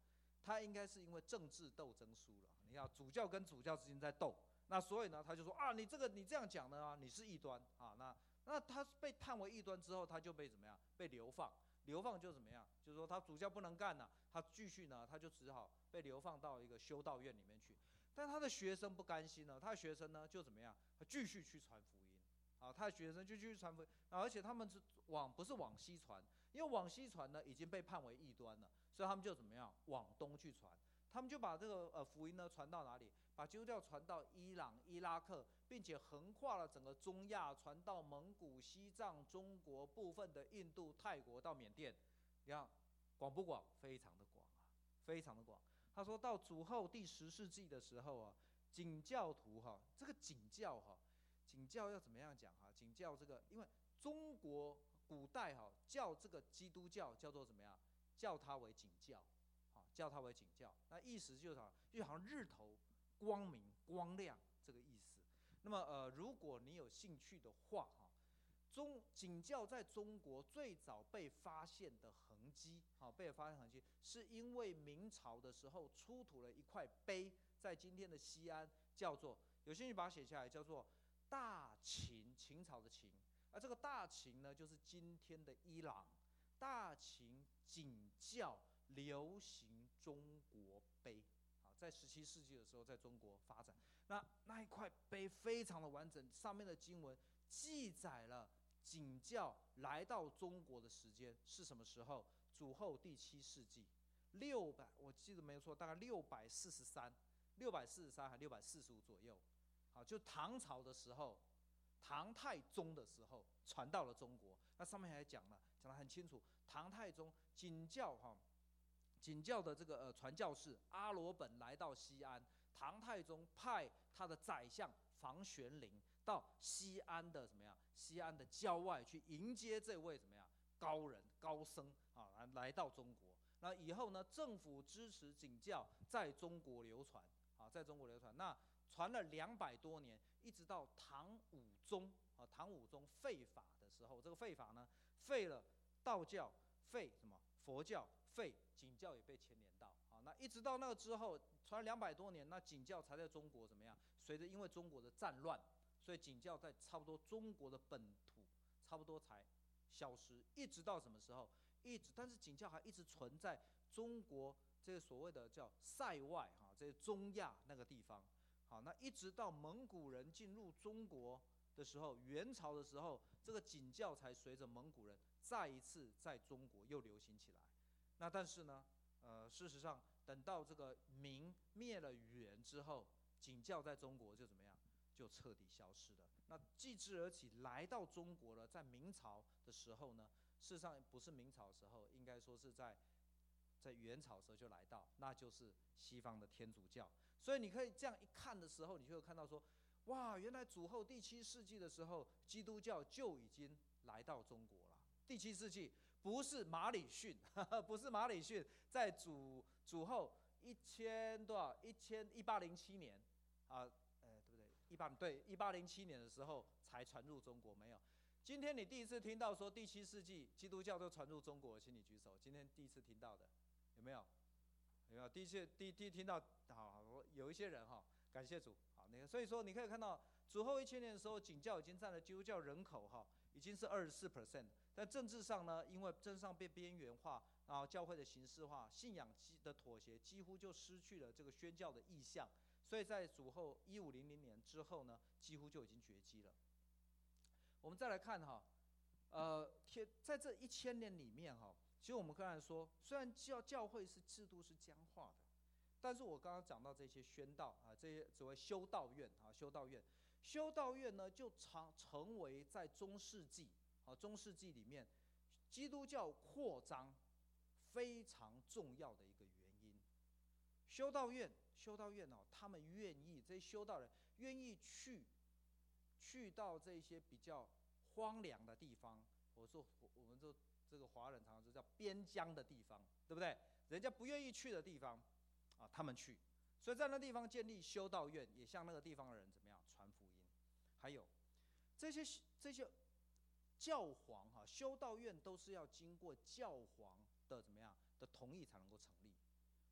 他应该是因为政治斗争输了。你看主教跟主教之间在斗，那所以呢，他就说啊，你这个你这样讲的啊，你是异端啊。那那他被判为异端之后，他就被怎么样？被流放。流放就怎么样？就是说他主教不能干了，他继续呢，他就只好被流放到一个修道院里面去。但他的学生不甘心呢，他的学生呢就怎么样？他继续去传福音。啊，他的学生就继续传福音，啊，而且他们是往不是往西传，因为往西传呢已经被判为异端了，所以他们就怎么样往东去传，他们就把这个呃福音呢传到哪里？把基督教传到伊朗、伊拉克，并且横跨了整个中亚，传到蒙古、西藏、中国部分的印度、泰国到缅甸。你看广不广？非常的广啊，非常的广。他说到主后第十世纪的时候啊，景教徒哈，这个景教哈。景教要怎么样讲哈？景教这个，因为中国古代哈叫这个基督教叫做怎么样？叫它为景教，啊，叫它为景教。那意思就是啥？就好像日头光明光亮这个意思。那么呃，如果你有兴趣的话哈，中景教在中国最早被发现的痕迹，好，被发现痕迹，是因为明朝的时候出土了一块碑，在今天的西安，叫做有兴趣把它写下来，叫做大秦，秦朝的秦，而这个大秦呢，就是今天的伊朗。大秦景教流行中国碑，好，在十七世纪的时候，在中国发展。那那一块碑非常的完整，上面的经文记载了景教来到中国的时间是什么时候？主后第七世纪，六百，我记得没有错，大概六百四十三，六百四十三还六百四十五左右。好，就唐朝的时候，唐太宗的时候传到了中国。那上面还讲了，讲得很清楚，唐太宗景教哈，景教的这个呃传教士阿罗本来到西安，唐太宗派他的宰相房玄龄到西安的怎么样？西安的郊外去迎接这位怎么样高人高僧啊，来来到中国。那以后呢，政府支持景教在中国流传啊，在中国流传。那传了两百多年，一直到唐武宗啊，唐武宗废法的时候，这个废法呢，废了道教，废什么佛教，废景教也被牵连到啊。那一直到那个之后，传了两百多年，那景教才在中国怎么样？随着因为中国的战乱，所以景教在差不多中国的本土差不多才消失，一直到什么时候？一直，但是景教还一直存在中国这个所谓的叫塞外哈，这中亚那个地方。好，那一直到蒙古人进入中国的时候，元朝的时候，这个景教才随着蒙古人再一次在中国又流行起来。那但是呢，呃，事实上，等到这个明灭了元之后，景教在中国就怎么样，就彻底消失了。那继之而起来到中国了，在明朝的时候呢，事实上不是明朝的时候，应该说是在在元朝的时候就来到，那就是西方的天主教。所以你可以这样一看的时候，你就会看到说，哇，原来主后第七世纪的时候，基督教就已经来到中国了。第七世纪不是马礼逊，不是马礼逊在主主后一千多少一千一八零七年啊，呃，对不对？一八对一八零七年的时候才传入中国，没有。今天你第一次听到说第七世纪基督教就传入中国，请你举手。今天第一次听到的有没有？有没有？第一次第第一听到，好，有一些人哈，感谢主，好，那个所以说你可以看到主后一千年的时候，景教已经占了基督教人口哈，已经是二十四 percent。但政治上呢，因为政上被边缘化，然后教会的形式化，信仰的妥协，几乎就失去了这个宣教的意向。所以在主后一五零零年之后呢，几乎就已经绝迹了。我们再来看哈，呃，在这一千年里面哈。其实我们刚才说，虽然教教会是制度是僵化的，但是我刚刚讲到这些宣道啊，这些所谓修道院啊，修道院，修道院呢就常成为在中世纪啊中世纪里面基督教扩张非常重要的一个原因。修道院，修道院哦，他们愿意这些修道人愿意去去到这些比较荒凉的地方，我说我们就。这个华人常常说叫边疆的地方，对不对？人家不愿意去的地方，啊，他们去，所以在那地方建立修道院，也向那个地方的人怎么样传福音。还有这些这些教皇哈、啊，修道院都是要经过教皇的怎么样的同意才能够成立。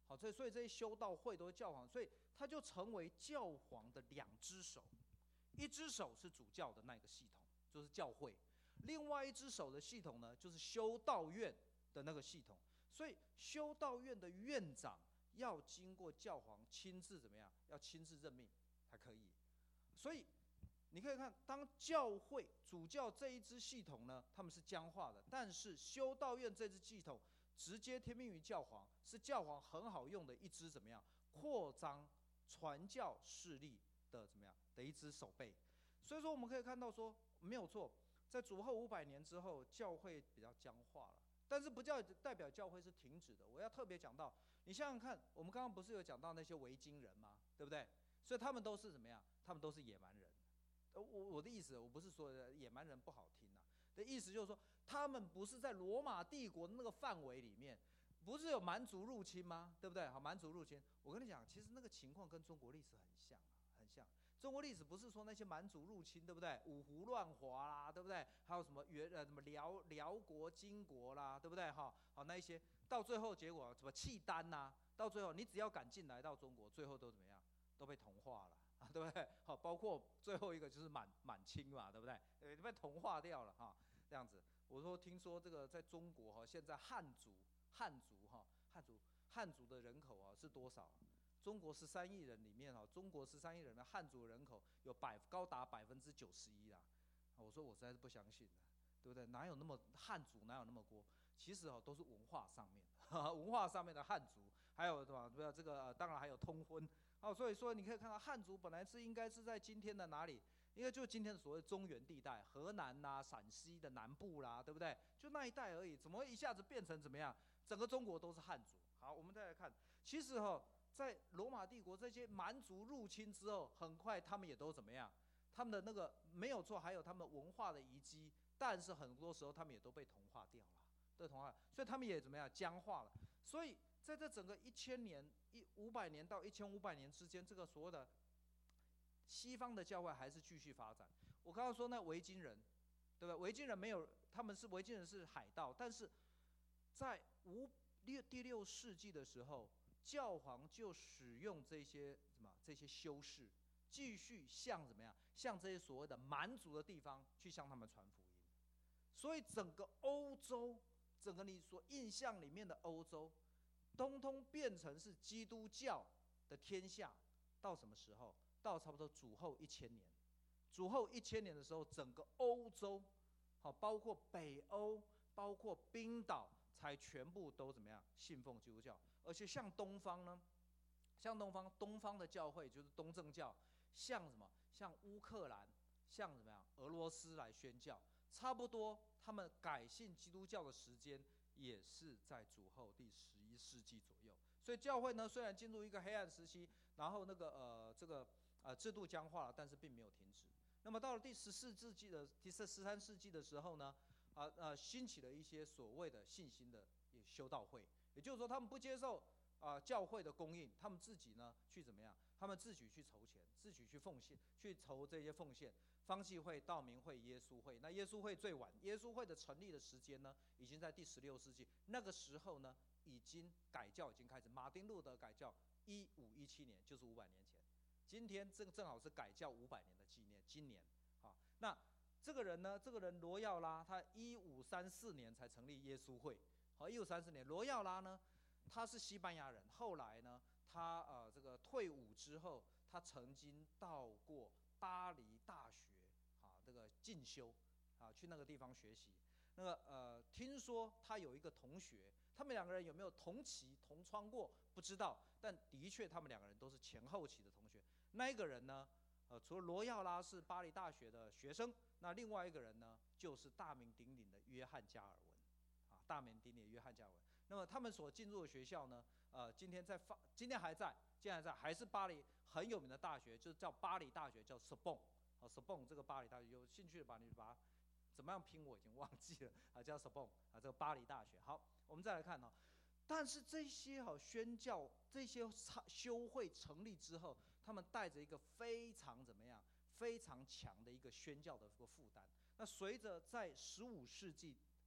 好，所以所以这些修道会都是教皇，所以他就成为教皇的两只手，一只手是主教的那个系统，就是教会，另外一只手的系统呢，就是修道院的那个系统。所以修道院的院长要经过教皇亲自怎么样？要亲自任命才可以。所以你可以看，当教会主教这一支系统呢，他们是僵化的，但是修道院这支系统直接听命于教皇，是教皇很好用的一支怎么样扩张传教势力的怎么样的一支手背。所以说我们可以看到说没有错，在主后五百年之后，教会比较僵化了，但是不叫代表教会是停止的。我要特别讲到，你想想看，我们刚刚不是有讲到那些维京人吗？对不对？所以他们都是怎么样？他们都是野蛮人。我我的意思，我不是说野蛮人不好听啊，的意思就是说，他们不是在罗马帝国的那个范围里面，不是有蛮族入侵吗？对不对？好，蛮族入侵，我跟你讲，其实那个情况跟中国历史很像啊，很像。中国历史不是说那些蛮族入侵，对不对？五胡乱华啦，对不对？还有什么原呃什么辽辽国、金国啦，对不对？哈，好那一些，到最后结果什么契丹呐，到最后你只要敢进来到中国，最后都怎么样？都被同化了。对不对？好，包括最后一个就是满满清嘛，对不对？呃，被同化掉了哈，这样子。我说听说这个在中国哈，现在汉族汉族哈汉族汉族的人口啊是多少？中国十三亿人里面哈，中国十三亿人的汉族人口有百高达百分之九十一啦。我说我实在是不相信的，对不对？哪有那么汉族哪有那么多？其实哦都是文化上面，文化上面的汉族，还有对吧？对吧？这个、呃、当然还有通婚。哦，所以说你可以看到汉族本来是应该是在今天的哪里？应该就是今天的所谓中原地带，河南啦、陕西的南部啦，对不对？就那一带而已，怎么会一下子变成怎么样？整个中国都是汉族。好，我们再来看，其实哈、哦，在罗马帝国这些蛮族入侵之后，很快他们也都怎么样？他们的那个没有错，还有他们文化的遗迹，但是很多时候他们也都被同化掉了，被同化，所以他们也怎么样？僵化了。所以在这整个一千年、一五百年到一千五百年之间，这个所谓的西方的教会还是继续发展。我刚刚说那维京人，对吧？维京人没有，他们是维京人是海盗，但是在五六第六世纪的时候，教皇就使用这些什么这些修士，继续向怎么样，向这些所谓的蛮族的地方去向他们传福音。所以整个欧洲，整个你所印象里面的欧洲，通通变成是基督教的天下。到什么时候？到差不多主后一千年。主后一千年的时候，整个欧洲，好，包括北欧，包括冰岛，才全部都怎么样信奉基督教。而且像东方呢，像东方东方的教会就是东正教，像什么？像乌克兰，像怎么样俄罗斯来宣教，差不多他们改信基督教的时间也是在主后第十一世纪左右。所以教会呢，虽然进入一个黑暗时期，然后那个呃这个呃制度僵化了，但是并没有停止。那么到了第十四世纪的第十三世纪的时候呢，啊呃兴起了一些所谓的信心的修道会，也就是说他们不接受啊、呃、教会的供应，他们自己呢去怎么样？他们自己去筹钱，自己去奉献，去筹这些奉献。方济会、道明会、耶稣会，那耶稣会最晚，耶稣会的成立的时间呢，已经在第十六世纪。那个时候呢，已经改教已经开始，马丁路德改教一五一七年，就是五百年前。今天这个正好是改教五百年的纪念。今年，好，那这个人呢，这个人罗耀拉，他一五三四年才成立耶稣会。好，一五三四年，罗耀拉呢，他是西班牙人，后来呢，他呃这个退伍之后，他曾经到过巴黎大学。这个进修，啊，去那个地方学习。那个呃，听说他有一个同学，他们两个人有没有同期同窗过不知道，但的确他们两个人都是前后期的同学。那一个人呢，呃，除了罗耀拉是巴黎大学的学生，那另外一个人呢，就是大名鼎鼎的约翰加尔文，啊，大名鼎鼎的约翰加尔文。那么他们所进入的学校呢，呃，今天在发，今天还在，今天还在，还是巴黎很有名的大学，就是叫巴黎大学，叫 Sorbonne。哦 ，Sorbonne 这个巴黎大学，有兴趣的把你把它怎么样拼我已经忘记了啊，叫 Sorbonne 啊，这个巴黎大学。好，我们再来看哈、哦，但是这些哈、哦、宣教这些修会成立之后，他们带着一个非常怎么样非常强的一个宣教的一个负担。那随着在十五世纪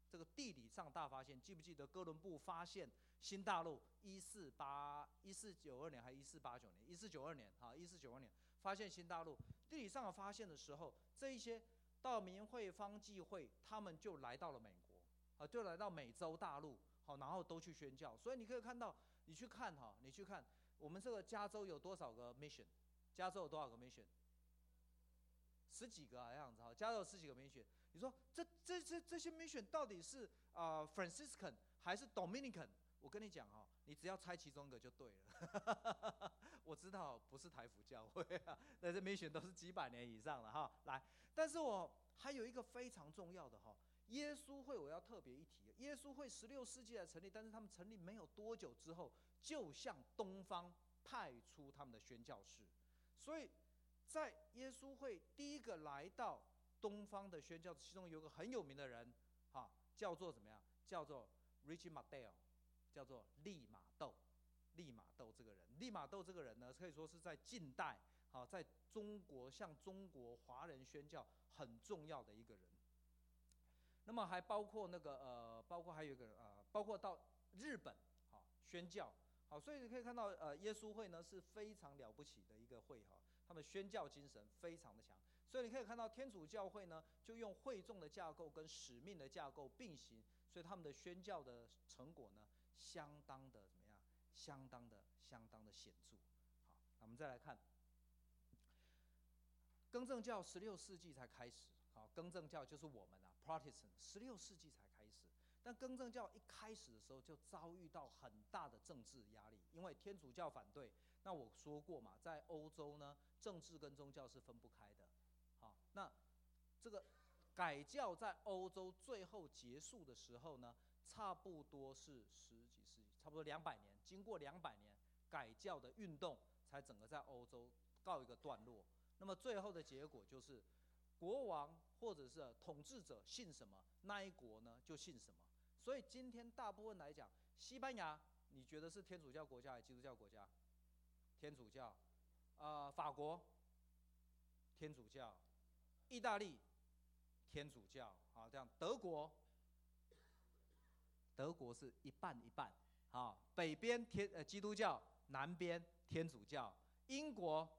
这个地理上大发现，记不记得哥伦布发现新大陆？一四八一四九二年还一四八九年？一四九二年哈，一四九二年发现新大陆。地理上的发现的时候，这一些道明会、方济会，他们就来到了美国啊，就来到美洲大陆，好，然后都去宣教。所以你可以看到，你去看哈，你去看我们这个加州有多少个 mission？ 加州有多少个 mission？ 十几个啊样子哈，加州有十几个 mission。你说这这这这些 mission 到底是啊、呃、Franciscan 还是 Dominican？ 我跟你讲哈，你只要猜其中一个就对了。我知道不是台福教会啊，但是 mission 都是几百年以上了哈。来，但是我还有一个非常重要的哈，耶稣会我要特别一提，耶稣会十六世纪来成立，但是他们成立没有多久之后，就向东方派出他们的宣教士，所以在耶稣会第一个来到东方的宣教，其中有个很有名的人，哈，叫做怎么样？叫做 Richie McDowell， 叫做利玛窦。利玛窦这个人，利玛窦这个人呢，可以说是在近代，好，在中国向中国华人宣教很重要的一个人。那么还包括那个呃，包括还有一个呃，包括到日本，好宣教，好，所以你可以看到呃，耶稣会呢是非常了不起的一个会哈，他们宣教精神非常的强。所以你可以看到天主教会呢，就用会众的架构跟使命的架构并行，所以他们的宣教的成果呢，相当的怎么样？相当的相当的显著。好，那我们再来看，更正教十六世纪才开始。好，更正教就是我们啊 ，Protestant， 十六世纪才开始。但更正教一开始的时候就遭遇到很大的政治压力，因为天主教反对。那我说过嘛，在欧洲呢，政治跟宗教是分不开的。好，那这个改教在欧洲最后结束的时候呢，差不多是十几世纪，差不多两百年。经过两百年，改教的运动才整个在欧洲告一个段落。那么最后的结果就是，国王或者是统治者信什么，那一国呢就信什么。所以今天大部分来讲，西班牙你觉得是天主教国家还是基督教国家？天主教。呃，法国天主教，意大利天主教，好，这样德国，德国是一半一半，好，北边天呃基督教，南边天主教。英国，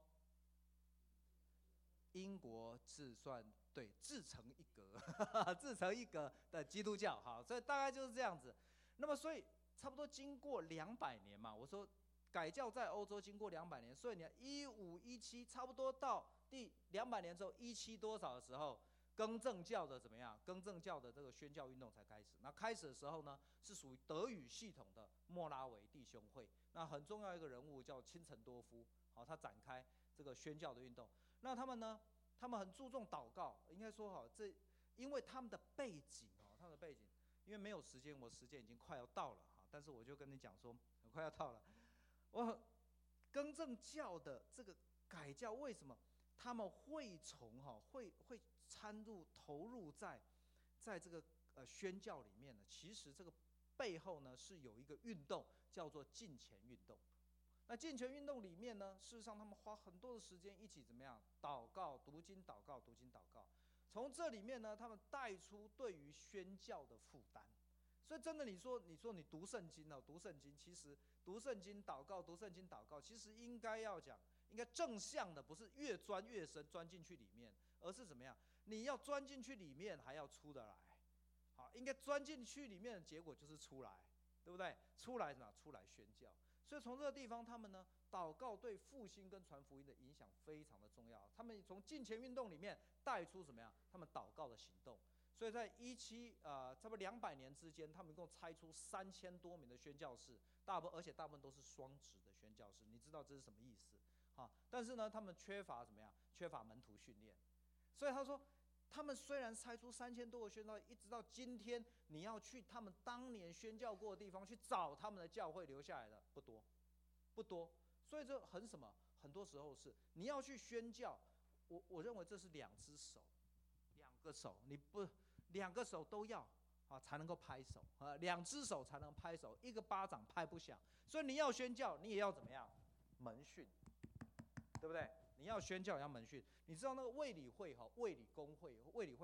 英国是算对自成一格，自成一格的基督教，好，所以大概就是这样子。那么所以差不多经过两百年嘛，我说改教在欧洲经过两百年，所以你看一五一七差不多到第两百年之后，一七多少的时候，更正教的怎么样？更正教的这个宣教运动才开始。那开始的时候呢，是属于德语系统的莫拉维弟兄会。那很重要一个人物叫钦陈多夫，好，他展开这个宣教的运动。那他们呢，他们很注重祷告，应该说好，这因为他们的背景哦，他们的背景，因为没有时间，我时间已经快要到了哈，但是我就跟你讲说，很快要到了。我更正教的这个改教，为什么他们会从哈会会参入投入在在这个呃宣教里面呢？其实这个背后呢是有一个运动叫做敬虔运动。那敬虔运动里面呢，事实上他们花很多的时间一起怎么样祷告、读经、祷告、读经、祷告。从这里面呢，他们带出对于宣教的负担。所以真的，你说你说你读圣经哦，读圣经，其实读圣经祷告，读圣经祷告，其实应该要讲，应该正向的，不是越钻越深，钻进去里面，而是怎么样？你要钻进去里面，还要出得来。好，应该钻进去里面的结果就是出来，对不对？出来什么？出来宣教。所以从这个地方，他们呢，祷告对复兴跟传福音的影响非常的重要。他们从敬虔运动里面带出什么样？他们祷告的行动。所以在一七呃差不多两百年之间，他们一共拆出三千多名的宣教士，大部分而且大部分都是双职的宣教士。你知道这是什么意思？啊，但是呢，他们缺乏怎么样？缺乏门徒训练。所以他说，他们虽然拆出三千多个宣教，一直到今天，你要去他们当年宣教过的地方去找他们的教会留下来的不多，不多。所以这很什么？很多时候是你要去宣教，我我认为这是两只手，两个手，你不两个手都要啊才能够拍手啊，两只手才能拍手，一个巴掌拍不响。所以你要宣教，你也要怎么样？门训，对不对？你要宣教也要门训。你知道那个卫理会哈，卫理公会、卫理会，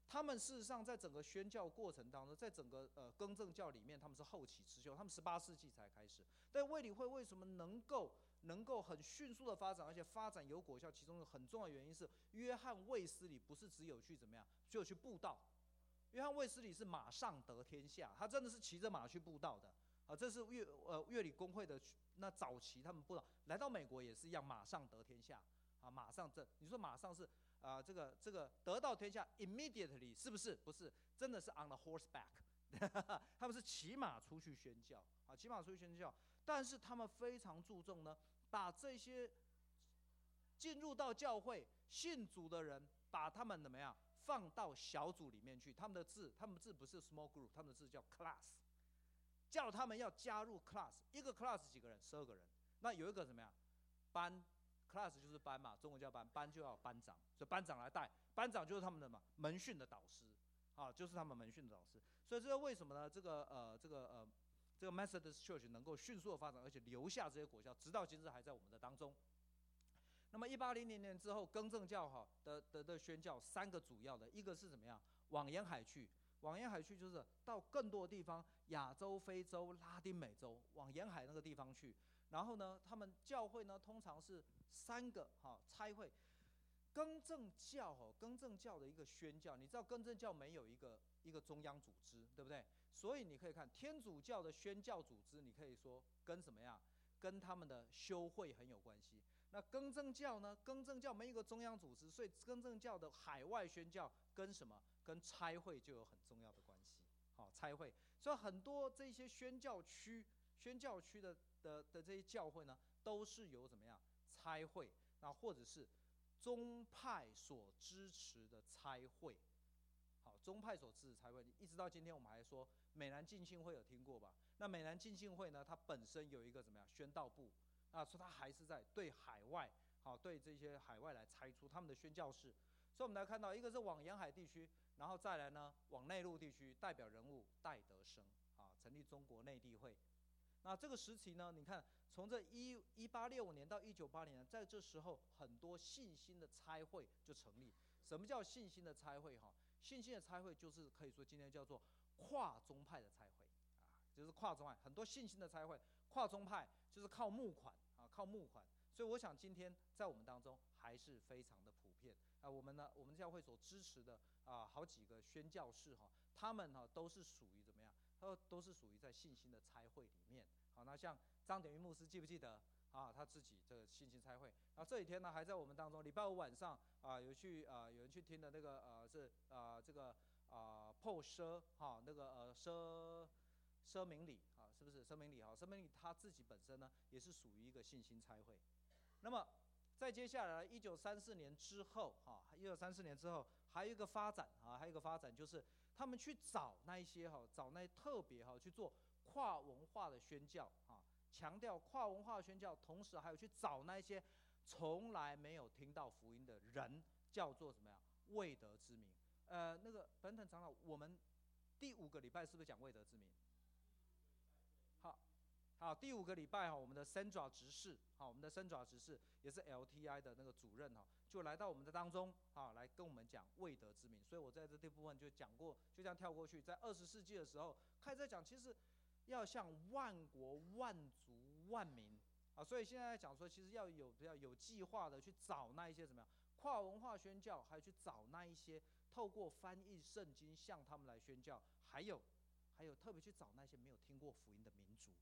他们事实上在整个宣教过程当中，在整个呃更正教里面，他们是后起之秀，他们十八世纪才开始。但卫理会为什么能够能够很迅速的发展，而且发展有果效？其中有很重要的原因是，约翰卫斯理不是只有去怎么样，只有去布道。约翰卫斯理是马上得天下，他真的是骑着马去布道的啊！这是乐呃乐理公会的那早期他们布道，来到美国也是一样，马上得天下啊！马上这你说马上是啊、呃、这个这个得到天下 immediately 是不是？不是，真的是 on the horseback， 他们是骑马出去宣教啊，骑马出去宣教，但是他们非常注重呢，把这些进入到教会信主的人，把他们怎么样？放到小组里面去，他们的字，他们的字不是 small group， 他们的字叫 class， 叫他们要加入 class， 一个 class 几个人？十二个人。那有一个怎么样？班 class 就是班嘛，中文叫班，班就要有班长，所以班长来带，班长就是他们的嘛门训的导师，啊，就是他们门训的导师。所以这是为什么呢？这个呃，这个呃，这个 Methodist Church 能够迅速的发展，而且留下这些果效，直到今日还在我们的当中。那么一八零零年之后，更正教哈的的的宣教三个主要的，一个是怎么样？往沿海去，往沿海去就是到更多的地方，亚洲、非洲、拉丁美洲，往沿海那个地方去。然后呢，他们教会呢通常是三个哈差会。更正教哈，更正教的一个宣教，你知道更正教没有一个一个中央组织，对不对？所以你可以看天主教的宣教组织，你可以说跟什么样？跟他们的修会很有关系。那更正教呢？更正教没有一个中央组织，所以更正教的海外宣教跟什么？跟差会就有很重要的关系。好，差会，所以很多这些宣教区、宣教区的的的这些教会呢，都是由怎么样？差会，那或者是宗派所支持的差会。好，宗派所支持差会，一直到今天我们还说美南浸信会有听过吧？那美南浸信会呢，它本身有一个怎么样宣道部？啊，说他还是在对海外，好，对这些海外来拆出他们的宣教士。所以我们来看到，一个是往沿海地区，然后再来呢往内陆地区，代表人物戴德生，啊，成立中国内地会。那这个时期呢，你看从这一一八六五年到一九八零年，在这时候很多信心的差会就成立。什么叫信心的差会？哈，信心的差会就是可以说今天叫做跨宗派的差会，啊，就是跨宗派，很多信心的差会，跨宗派就是靠募款。啊，靠募款，所以我想今天在我们当中还是非常的普遍啊。我们呢，我们教会所支持的啊，好几个宣教士哈，他们哈都是属于怎么样？他都是属于在信心的差会里面。好，那像张典玉牧师记不记得啊？他自己这个信心差会，啊，这几天呢还在我们当中。礼拜五晚上啊，有去啊，有人去听的那个呃是啊这个啊破奢哈那个呃奢。奢明礼啊，是不是奢明礼？哈，奢明礼他自己本身呢，也是属于一个信心差会。那么，在接下来一九三四年之后，哈，一九三四年之后，还有一个发展啊，还有一个发展就是他们去找那一些哈，找那特别哈去做跨文化的宣教啊，强调跨文化的宣教，同时还有去找那一些从来没有听到福音的人，叫做怎么样？未得之名。呃，那个本藤长老，我们第五个礼拜是不是讲未得之名？好，好，第五个礼拜哈，我们的 Sandra 执事，好，我们的 Sandra 执事也是 L T I 的那个主任哈，就来到我们的当中啊，来跟我们讲未得之名。所以我在这这部分就讲过，就这样跳过去。在二十世纪的时候，开始在讲，其实要向万国万族万民啊，所以现在讲说，其实要有比较有计划的去找那一些怎么样跨文化宣教，还有去找那一些透过翻译圣经向他们来宣教，还有。还有特别去找那些没有听过福音的民族。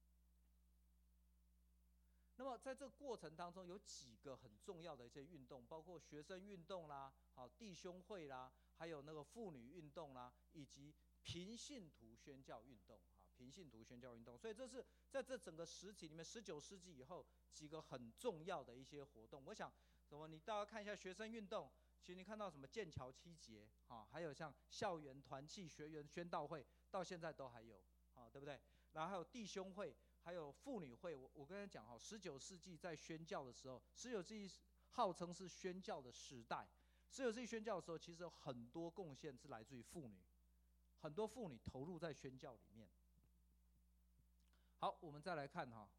那么在这个过程当中，有几个很重要的一些运动，包括学生运动啦，好弟兄会啦，还有那个妇女运动啦，以及平信徒宣教运动啊，平信徒宣教运动。所以这是在这整个时期里面，十九世纪以后几个很重要的一些活动。我想，什么你大家看一下学生运动。其实你看到什么剑桥七节啊，还有像校园团契、学员宣道会，到现在都还有啊，对不对？然后还有弟兄会，还有妇女会。我我跟你讲哈，十九世纪在宣教的时候，十九世纪号称是宣教的时代。十九世纪宣教的时候，其实有很多贡献是来自于妇女，很多妇女投入在宣教里面。好，我们再来看哈。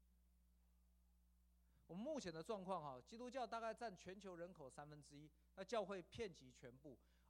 我们目前的状况哈，基督教大概占全球人口三分之一，那教会遍及全部。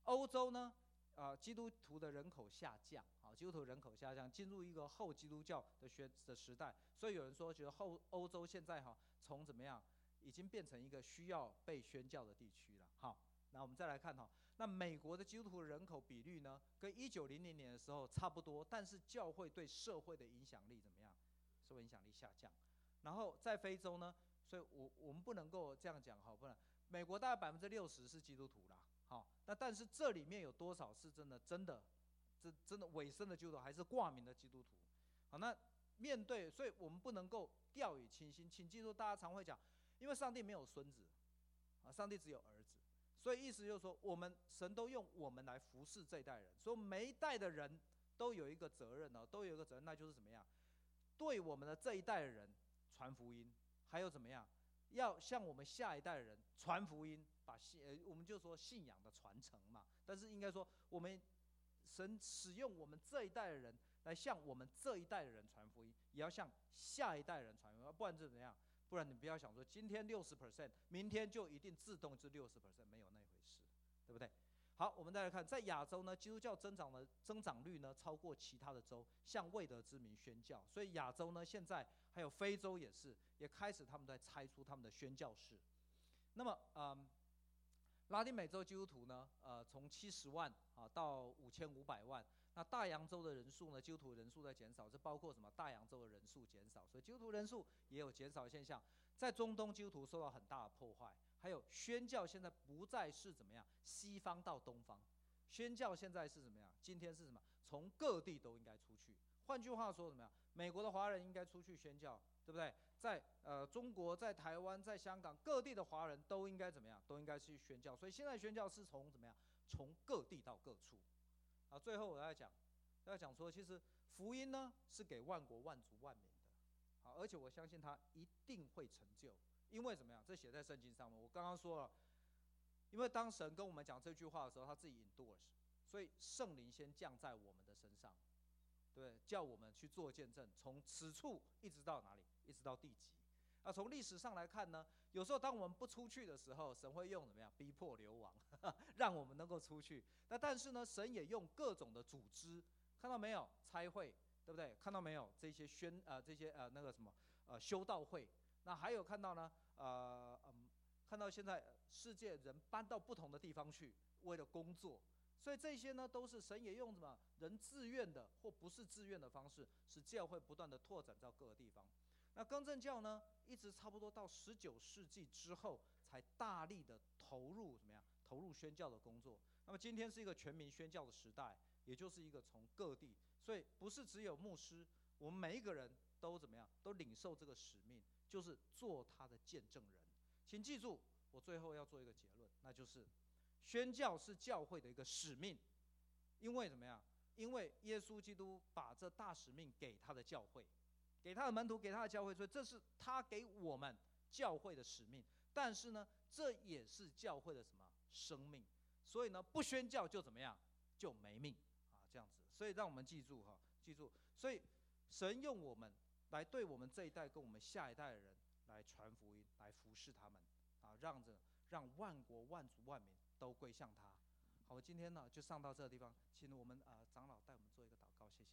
欧洲呢，呃，基督徒的人口下降，啊，基督徒人口下降，进入一个后基督教的学的时代，所以有人说，觉得后欧洲现在哈，从怎么样，已经变成一个需要被宣教的地区了。好，那我们再来看哈，那美国的基督徒人口比率呢，跟一九零零年的时候差不多，但是教会对社会的影响力怎么样？社会影响力下降。然后在非洲呢，所以我我们不能够这样讲哈，不能。美国大概百分之六十是基督徒啦，好，那但是这里面有多少是真的真的，真真的委身的基督徒，还是挂名的基督徒？好，那面对，所以我们不能够掉以轻心。请记住，大家常会讲，因为上帝没有孙子，啊，上帝只有儿子，所以意思就是说，我们神都用我们来服侍这一代人，所以每一代的人都有一个责任呢，都有一个责任，那就是怎么样，对我们的这一代的人传福音，还有怎么样？要向我们下一代的人传福音，把信，呃，我们就说信仰的传承嘛。但是应该说，我们神使用我们这一代的人来向我们这一代的人传福音，也要向下一代人传福音，不然就怎么样？不然你不要想说今天六十 percent， 明天就一定自动是六十 percent， 没有那回事，对不对？好，我们再来看，在亚洲呢，基督教增长的增长率呢超过其他的州，向未得之民宣教。所以亚洲呢，现在还有非洲也是，也开始他们在拆出他们的宣教士。那么，嗯，拉丁美洲基督徒呢，呃，从七十万啊到五千五百万。那大洋洲的人数呢，基督徒人数在减少，这包括什么？大洋洲的人数减少，所以基督徒人数也有减少的现象。在中东，基督徒受到很大的破坏。还有宣教现在不再是怎么样，西方到东方，宣教现在是怎么样？今天是什么？从各地都应该出去。换句话说，怎么样？美国的华人应该出去宣教，对不对？在呃中国、在台湾、在香港各地的华人都应该怎么样？都应该去宣教。所以现在宣教是从怎么样？从各地到各处。好，最后我要讲，要讲说，其实福音呢是给万国万族万民的。好，而且我相信他一定会成就。因为怎么样？这写在圣经上面。我刚刚说了，因为当神跟我们讲这句话的时候，他自己 endorse， 所以圣灵先降在我们的身上，对，叫我们去做见证，从此处一直到哪里，一直到地极。那从历史上来看呢，有时候当我们不出去的时候，神会用怎么样逼迫流亡，让我们能够出去。那但是呢，神也用各种的组织，看到没有？差会，对不对？看到没有？这些宣呃这些呃那个什么呃修道会。那还有看到呢，呃嗯，看到现在世界人搬到不同的地方去，为了工作，所以这些呢都是神也用什么人自愿的或不是自愿的方式，使教会不断的拓展到各个地方。那更正教呢，一直差不多到十九世纪之后，才大力的投入怎么样？投入宣教的工作。那么今天是一个全民宣教的时代，也就是一个从各地，所以不是只有牧师，我们每一个人都怎么样？都领受这个使命。就是做他的见证人。请记住，我最后要做一个结论，那就是宣教是教会的一个使命。因为怎么样？因为耶稣基督把这大使命给他的教会，给他的门徒，给他的教会，所以这是他给我们教会的使命。但是呢，这也是教会的什么生命？所以呢，不宣教就怎么样？就没命啊，这样子。所以让我们记住哈，记住。所以神用我们来对我们这一代跟我们下一代的人来传福音，来服侍他们啊，让着让万国万族万民都归向他。好，我今天呢就上到这个地方，请我们啊、呃、长老带我们做一个祷告，谢谢。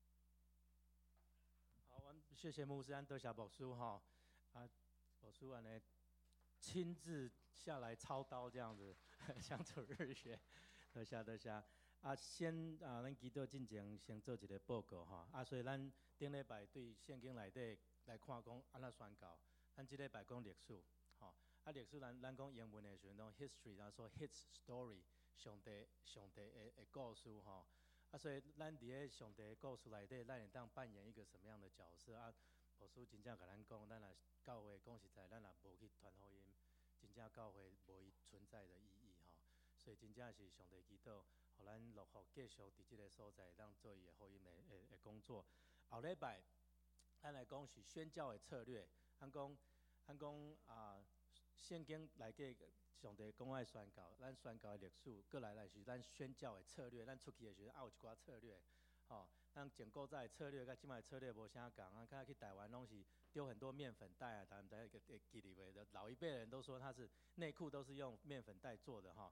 好，我谢谢牧师，安多谢牧师哈啊，牧师安呢亲自下来操刀这样子，相处日学，多谢多谢。啊，先啊，咱基督进前先做一个报告哈。啊，所以咱顶礼拜对圣经内底来看讲安怎宣教，咱即礼拜讲历史，吼。啊，历史咱咱讲英文的时阵，讲 history， 然后说 his story， 上帝上帝的的故事吼。啊，所以咱伫咧上帝的故事内底，咱会当扮演一个什么样的角色啊？牧师真正甲咱讲，咱若教会讲实在，咱若无去传福音，真正教会无伊存在的意义吼。所以真正是上帝祈祷。互咱陆续继续伫即个所在，当做伊的福音的的的工作。后礼拜，咱来讲是宣教的策略。咱讲，咱讲啊，圣经内底上帝讲爱宣教，咱宣教的历史，过来来是咱宣教的策略。咱出去的时阵，还有一寡策略，吼、哦。咱前古早的策略，甲即摆策略无啥共。啊，看去台湾拢是丢很多面粉袋啊，咱毋知会记哩袂？老一辈人都说他是内裤都是用面粉袋做的，吼、哦。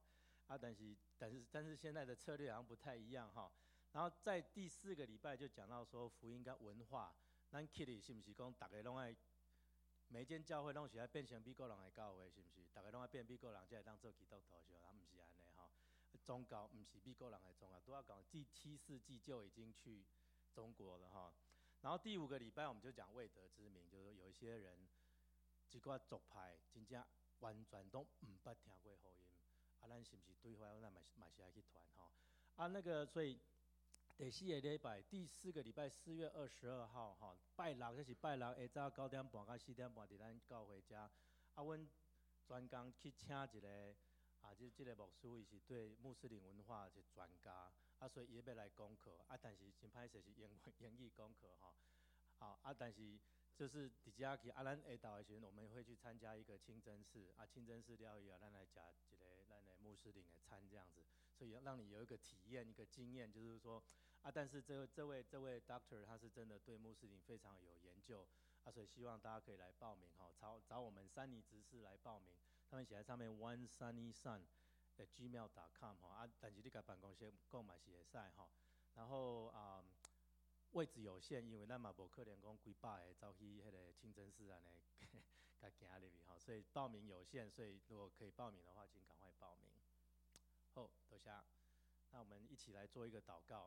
啊，但是但是但是现在的策略好像不太一样哈。然后在第四个礼拜就讲到说福音跟文化，咱起哩是不是讲大家拢爱每一间教会拢是爱变成美国人的教会，是不是？大家拢爱变美国人才会当做基督徒，是吧？不是安尼哈。宗教不是美国人的宗教，都要讲第七世纪就已经去中国了哈。然后第五个礼拜我们就讲未得之名，就是说有一些人一寡族派真正完全都唔捌听过福音，啊，咱是不是对话咱嘛嘛是爱去传哈？啊，那个所以。第四个礼拜，第四个礼拜四月二十二号，哈，拜六，这是拜六下早九点半到四点半，伫咱教会遮。啊，阮专工去请一个啊，即即个牧师，伊是对穆斯林文化是专家，啊，所以伊要来讲课，啊，但是真歹势是英文英语讲课哈，啊啊，但是就是伫遮去，啊，咱下昼的时阵，我们会去参加一个清真寺，啊，清真寺了以后，咱来食一个咱的穆斯林的餐这样子，所以让你有一个体验，一个经验，就是说。啊，但是这位这位这位 doctor 他是真的对穆斯林非常有研究啊，所以希望大家可以来报名哈，找找我们珊妮执事来报名，他们写在上面 one sunny sun at gmail dot com 哈啊，但是你甲办公室购买是会使哈，然后啊、嗯、位置有限，因为咱嘛无可能讲几百个走去迄个清真寺安尼甲行入去哈，所以报名有限，所以如果可以报名的话，请赶快报名。好，多谢。那我们一起来做一个祷告。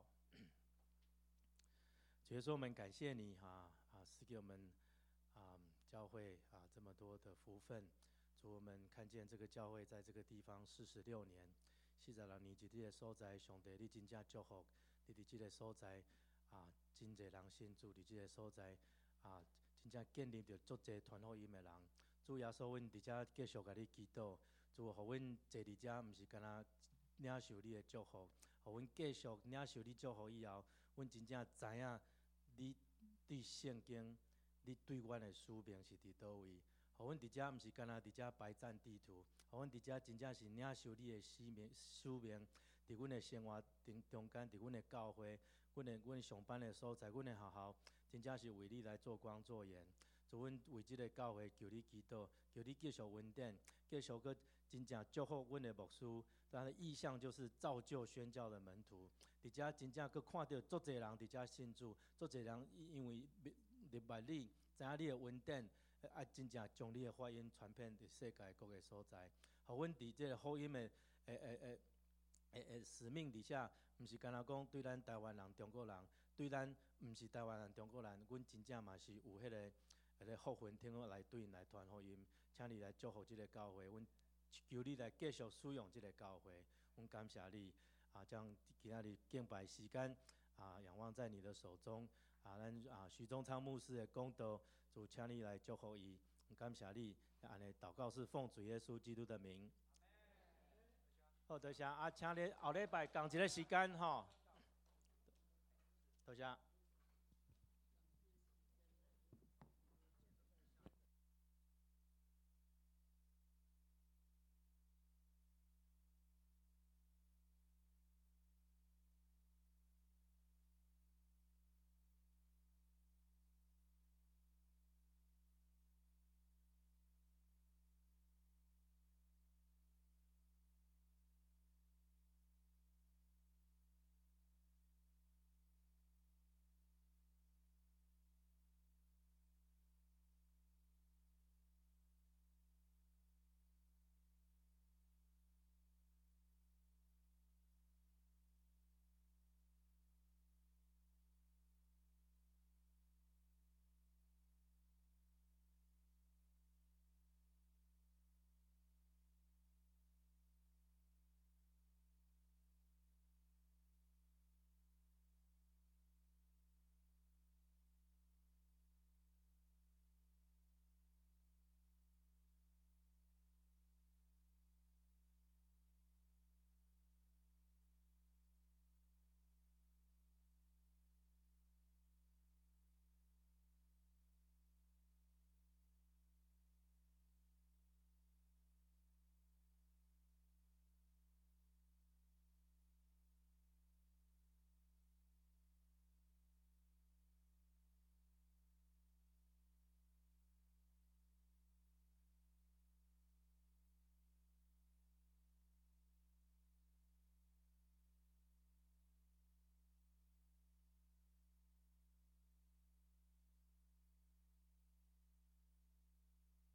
主耶稣，我们感谢你哈啊，赐给我们啊教会啊这么多的福分。主，我们看见这个教会在这个地方四十六年，四十六年伫这个所在，上帝你真正祝福，你伫这个所在啊，真侪人信主，伫这个所在啊，真正建立着足侪传福音的人。主耶稣，阮伫这继续甲你祈祷，主，互阮坐伫这，毋是干那领受你的祝福。互阮继续领受你祝福以后，阮真正知影你对圣经，你对阮的使命是伫倒位。互阮伫遮毋是干那伫遮排占地图，互阮伫遮真正是领受你的使命，使命伫阮的生活中中间，伫阮的教会，阮的阮上班的所在，阮的学校，真正是为你来做光做盐。主，阮为即个教会求你祈祷，求你继续恩典，继续搁真正祝福阮的牧师。他的意向就是造就宣教的门徒，伫遮真正佫看到足侪人伫遮信主，足侪人因为入捌你，知影你的恩典，啊，真正将你的福音传遍伫世界各个所在。互阮伫即个福音的诶诶诶诶诶使命底下，毋是干那讲对咱台湾人、中国人，对咱毋是台湾人、中国人，阮真正嘛是有迄、那个迄个福分，听我来对因来传福音，请你来祝福即个教会，阮。求你来继续使用这个教会，我们感谢你啊！将今仔日敬拜时间啊，仰望在你的手中啊！咱啊徐宗昌牧师的讲道，主请你来祝福伊，感谢你。安尼祷告是奉主耶稣基督的名。好，多谢啊！请你后礼拜同一个时间吼，多谢。